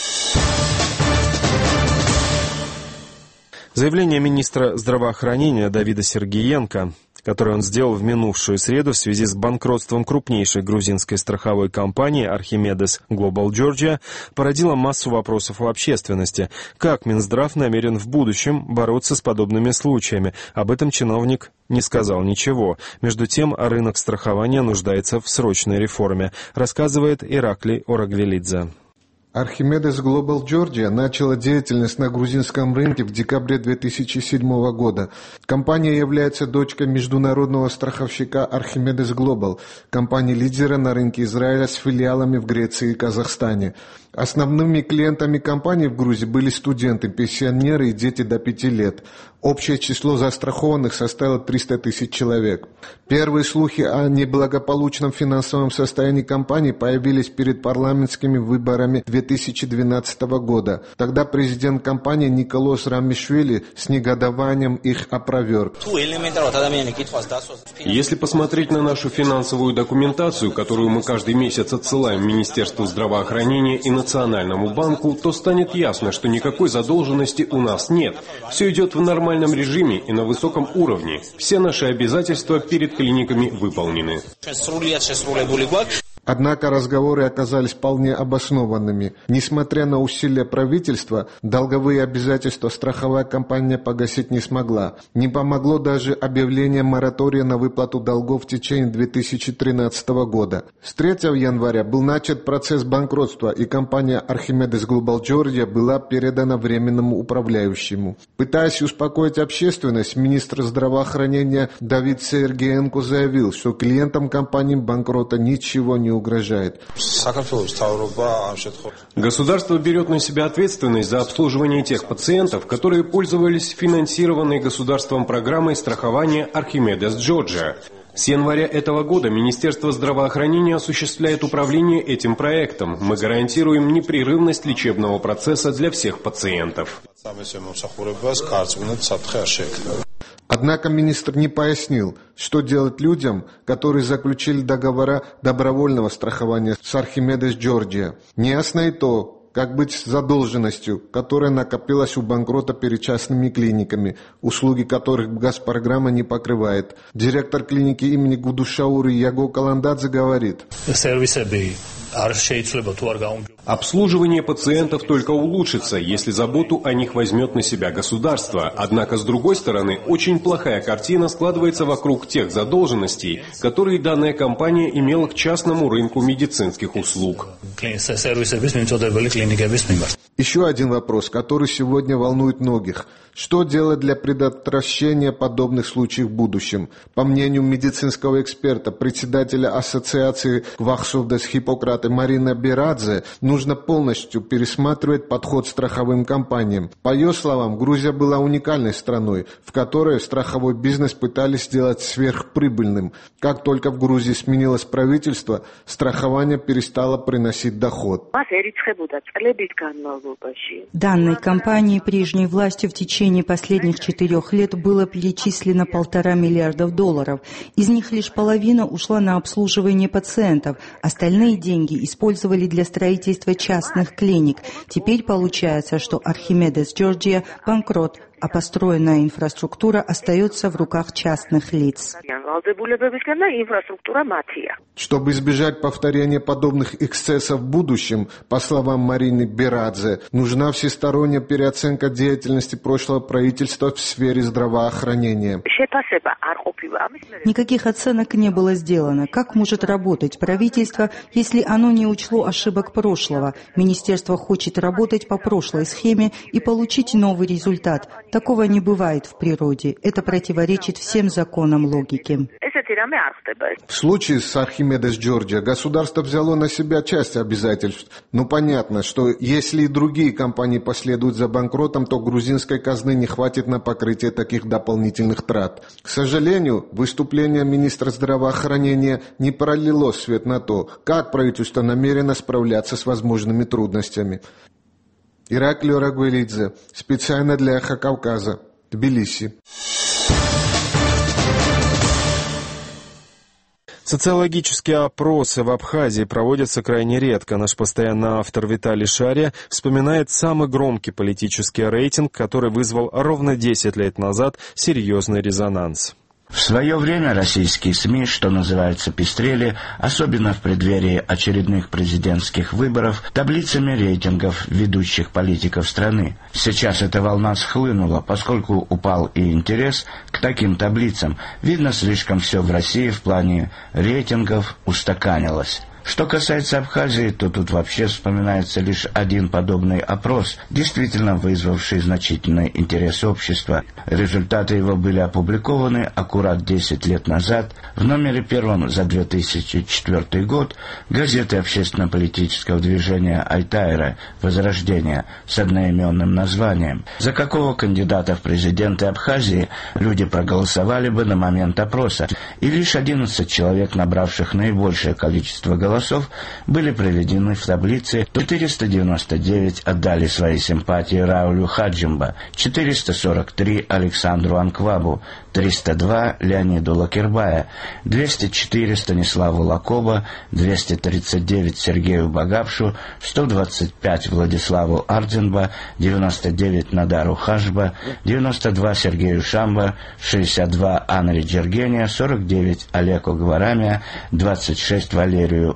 Заявление министра здравоохранения Давида Сергеенко, которое он сделал в минувшую среду в связи с банкротством крупнейшей грузинской страховой компании Archimedes Global Georgia, породило массу вопросов у общественности. Как Минздрав намерен в будущем бороться с подобными случаями? Об этом чиновник не сказал ничего. Между тем, рынок страхования нуждается в срочной реформе, рассказывает Ираклий Ораглилидзе. Archimedes Global Georgia начала деятельность на грузинском рынке в декабре 2007 года. Компания является дочкой международного страховщика Archimedes Global, компании-лидера на рынке Израиля с филиалами в Греции и Казахстане. Основными клиентами компании в Грузии были студенты, пенсионеры и дети до 5 лет. Общее число застрахованных составило 300 тысяч человек. Первые слухи о неблагополучном финансовом состоянии компании появились перед парламентскими выборами 2012 года. Тогда президент компании Николос Рамишвили с негодованием их опроверг. Если посмотреть на нашу финансовую документацию, которую мы каждый месяц отсылаем Министерству здравоохранения и Национальному банку, то станет ясно, что никакой задолженности у нас нет. Все идет в нормальном режиме и на высоком уровне. Все наши обязательства перед клиниками выполнены. Однако разговоры оказались вполне обоснованными. Несмотря на усилия правительства, долговые обязательства страховая компания погасить не смогла. Не помогло даже объявление моратория на выплату долгов в течение 2013 года. С 3 января был начат процесс банкротства, и компания Archimedes Global Georgia была передана временному управляющему. Пытаясь успокоить общественность, министр здравоохранения Давид Сергеенко заявил, что клиентам компании банкрота ничего не угрожает. Государство берет на себя ответственность за обслуживание тех пациентов, которые пользовались финансированной государством программой страхования Archimedes Georgia. С января этого года Министерство здравоохранения осуществляет управление этим проектом. Мы гарантируем непрерывность лечебного процесса для всех пациентов. Однако министр не пояснил, что делать людям, которые заключили договора добровольного страхования с Archimedes Georgia. Неясно и то, как быть с задолженностью, которая накопилась у банкрота перед частными клиниками, услуги которых госпрограмма не покрывает. Директор клиники имени Гудушауры Яго Каландадзе говорит: обслуживание пациентов только улучшится, если заботу о них возьмет на себя государство. Однако, с другой стороны, очень плохая картина складывается вокруг тех задолженностей, которые данная компания имела к частному рынку медицинских услуг. Еще один вопрос, который сегодня волнует многих. Что делать для предотвращения подобных случаев в будущем? По мнению медицинского эксперта, председателя ассоциации Квахсовдес Хиппократы Марина Берадзе, нужно полностью пересматривать подход к страховым компаниям. По ее словам, Грузия была уникальной страной, в которой страховой бизнес пытались сделать сверхприбыльным. Как только в Грузии сменилось правительство, страхование перестало приносить доход. Данной компании прежней властью в течение последних 4 лет было перечислено $1,5 миллиарда. Из них лишь половина ушла на обслуживание пациентов. Остальные деньги использовали для строительства частных клиник. Теперь получается, что Archimedes Georgia банкрот, а построенная инфраструктура остается в руках частных лиц. Чтобы избежать повторения подобных эксцессов в будущем, по словам Марины Берадзе, нужна всесторонняя переоценка деятельности прошлого правительства в сфере здравоохранения. Никаких оценок не было сделано. Как может работать правительство, если оно не учло ошибок прошлого? Министерство хочет работать по прошлой схеме и получить новый результат. Такого не бывает в природе. Это противоречит всем законам логики. В случае с Archimedes Georgia государство взяло на себя часть обязательств. Но понятно, что если и другие компании последуют за банкротом, то грузинской казны не хватит на покрытие таких дополнительных трат. К сожалению, выступление министра здравоохранения не пролило свет на то, как правительство намерено справляться с возможными трудностями. Ираклий Рагвелидзе, специально для Эхо Кавказа, Тбилиси. Социологические опросы в Абхазии проводятся крайне редко. Наш постоянный автор Виталий Шария вспоминает самый громкий политический рейтинг, который вызвал ровно 10 лет назад серьезный резонанс. В свое время российские СМИ, что называется, пестрели, особенно в преддверии очередных президентских выборов, таблицами рейтингов ведущих политиков страны. Сейчас эта волна схлынула, поскольку упал и интерес к таким таблицам. Видно, слишком все в России в плане рейтингов устаканилось. Что касается Абхазии, то тут вообще вспоминается лишь один подобный опрос, действительно вызвавший значительный интерес общества. Результаты его были опубликованы аккурат 10 лет назад в номере 1 за 2004 год газеты общественно-политического движения Айтайра «Возрождение» с одноименным названием. За какого кандидата в президенты Абхазии люди проголосовали бы на момент опроса, и лишь 11 человек, набравших наибольшее количество голосов, были приведены в таблице. 499 отдали свои симпатии Раулю Хаджимба, 443 Александру Анквабу, 302 Леониду Лакербая, 204 Станиславу Лакоба, 239 Сергею Багапшу, 125 Владиславу Ардзенба, 99 Надару Хашба, 92 Сергею Шамба, 62 Анри Джергения, 49 Олеку Гварамия, 26 Валерию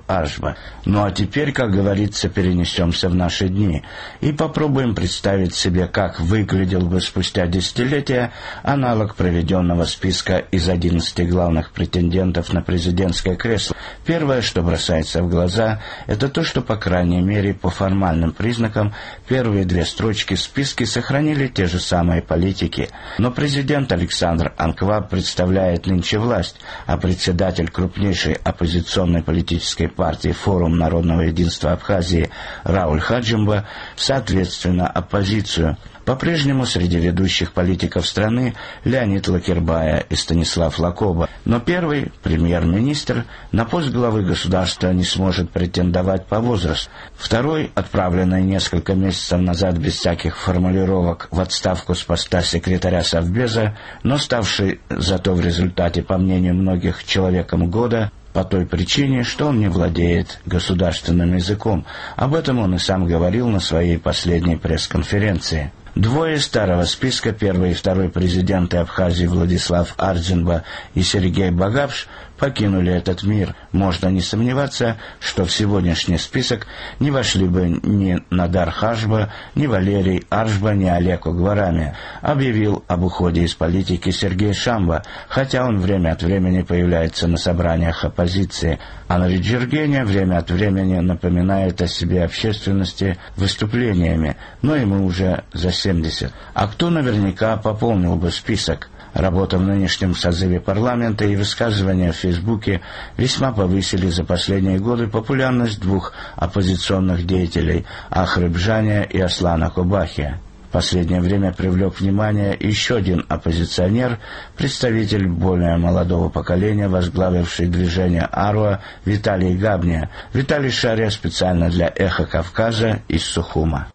Аржба. Ну а теперь, как говорится, перенесемся в наши дни и попробуем представить себе, как выглядел бы спустя десятилетия аналог проведенного списка из 11 главных претендентов на президентское кресло. Первое, что бросается в глаза, это то, что, по крайней мере, по формальным признакам, первые две строчки в списке сохранили те же самые политики. Но президент Александр Анкваб представляет нынче власть, а председатель крупнейшей оппозиционной политической партии «Форум народного единства Абхазии» Рауль Хаджимба, соответственно, оппозицию. По-прежнему среди ведущих политиков страны Леонид Лакербая и Станислав Лакоба. Но первый, премьер-министр, на пост главы государства не сможет претендовать по возрасту. Второй, отправленный несколько месяцев назад без всяких формулировок в отставку с поста секретаря Совбеза, но ставший зато в результате, по мнению многих, человеком года, по той причине, что он не владеет государственным языком. Об этом он и сам говорил на своей последней пресс-конференции. Двое старого списка, первый и второй президенты Абхазии Владислав Ардзинба и Сергей Багапш, покинули этот мир. Можно не сомневаться, что в сегодняшний список не вошли бы ни Надар Хажба, ни Валерий Аржба, ни Олег Угварами. Объявил об уходе из политики Сергей Шамба, хотя он время от времени появляется на собраниях оппозиции. А Анри Джергеня время от времени напоминает о себе общественности выступлениями, но ему уже за 70. А кто наверняка пополнил бы список? Работа в нынешнем созыве парламента и высказывания в Фейсбуке весьма повысили за последние годы популярность двух оппозиционных деятелей – Ахры Бжаня и Аслана Кубахия. В последнее время привлек внимание еще один оппозиционер, представитель более молодого поколения, возглавивший движение Аруа, Виталий Габния. Виталий Шария специально для «Эхо Кавказа» из Сухума.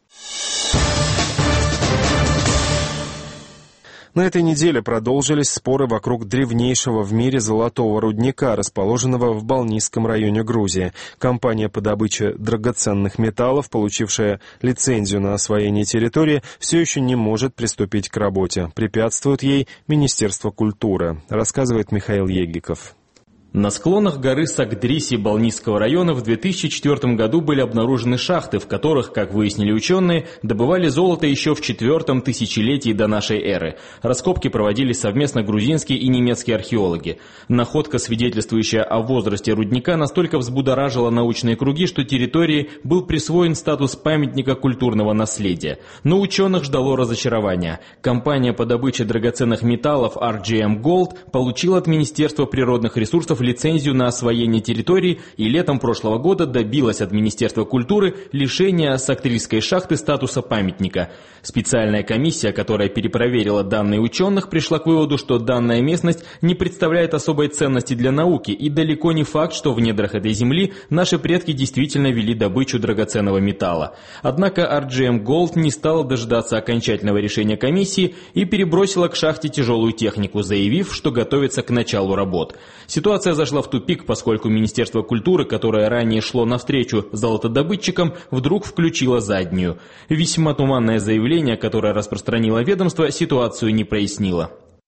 На этой неделе продолжились споры вокруг древнейшего в мире золотого рудника, расположенного в Балнисском районе Грузии. Компания по добыче драгоценных металлов, получившая лицензию на освоение территории, все еще не может приступить к работе. Препятствует ей Министерство культуры, рассказывает Михаил Егиков. На склонах горы Сагдриси Балнисского района в 2004 году были обнаружены шахты, в которых, как выяснили ученые, добывали золото еще в 4-м тысячелетии до нашей эры. Раскопки проводили совместно грузинские и немецкие археологи. Находка, свидетельствующая о возрасте рудника, настолько взбудоражила научные круги, что территории был присвоен статус памятника культурного наследия. Но ученых ждало разочарование. Компания по добыче драгоценных металлов RGM Gold получила от Министерства природных ресурсов лицензию на освоение территории и летом прошлого года добилась от Министерства культуры лишения Сактрийской шахты статуса памятника. Специальная комиссия, которая перепроверила данные ученых, пришла к выводу, что данная местность не представляет особой ценности для науки, и далеко не факт, что в недрах этой земли наши предки действительно вели добычу драгоценного металла. Однако RGM Gold не стала дожидаться окончательного решения комиссии и перебросила к шахте тяжелую технику, заявив, что готовится к началу работ. Ситуация зашла в тупик, поскольку Министерство культуры, которое ранее шло навстречу золотодобытчикам, вдруг включило заднюю. Весьма туманное заявление, которое распространило ведомство, ситуацию не прояснило.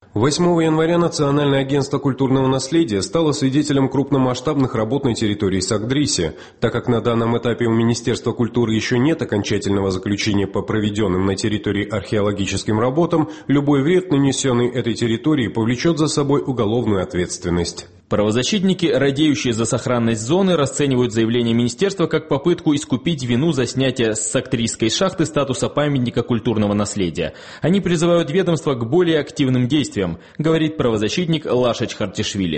8 января Национальное агентство культурного наследия стало свидетелем крупномасштабных работ на территории Сагдриси. Так как на данном этапе у Министерства культуры еще нет окончательного заключения по проведенным на территории археологическим работам, любой вред, нанесенный этой территории, повлечет за собой уголовную ответственность. Правозащитники, радеющие за сохранность зоны, расценивают заявление министерства как попытку искупить вину за снятие с Сактрийской шахты статуса памятника культурного наследия. Они призывают ведомство к более активным действиям, говорит правозащитник Лашач Хартишвили.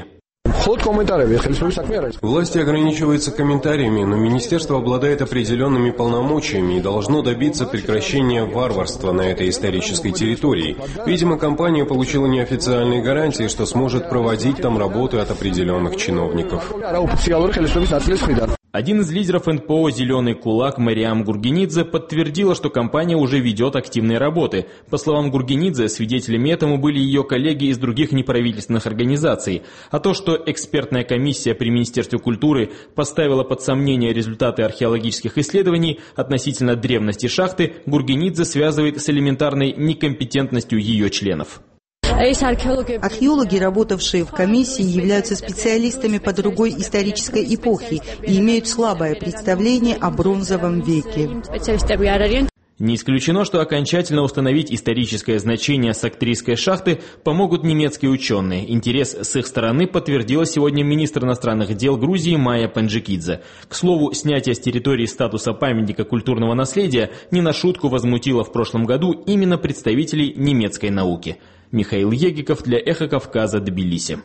Власти ограничиваются комментариями, но министерство обладает определенными полномочиями и должно добиться прекращения варварства на этой исторической территории. Видимо, компания получила неофициальные гарантии, что сможет проводить там работы от определенных чиновников. Один из лидеров НПО «Зеленый кулак» Мариам Гургенидзе подтвердила, что компания уже ведет активные работы. По словам Гургенидзе, свидетелями этому были ее коллеги из других неправительственных организаций. А то, что экспертная комиссия при Министерстве культуры поставила под сомнение результаты археологических исследований относительно древности шахты, Гургенидзе связывает с элементарной некомпетентностью ее членов. Археологи, работавшие в комиссии, являются специалистами по другой исторической эпохе и имеют слабое представление о бронзовом веке. Не исключено, что окончательно установить историческое значение Сактрийской шахты помогут немецкие ученые. Интерес с их стороны подтвердила сегодня министр иностранных дел Грузии Майя Панджикидзе. К слову, снятие с территории статуса памятника культурного наследия не на шутку возмутило в прошлом году именно представителей немецкой науки. Михаил Егиков для «Эхо Кавказа», Тбилиси.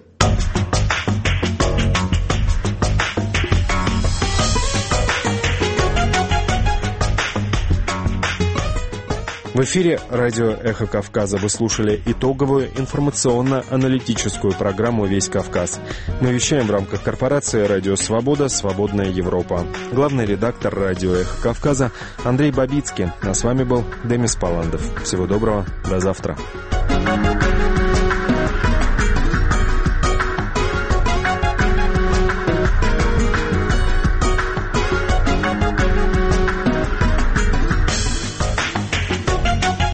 В эфире радио «Эхо Кавказа» вы слушали итоговую информационно-аналитическую программу «Весь Кавказ». Мы вещаем в рамках корпорации «Радио Свобода. Свободная Европа». Главный редактор радио «Эхо Кавказа» Андрей Бабицкий. А с вами был Демис Паландов. Всего доброго. До завтра.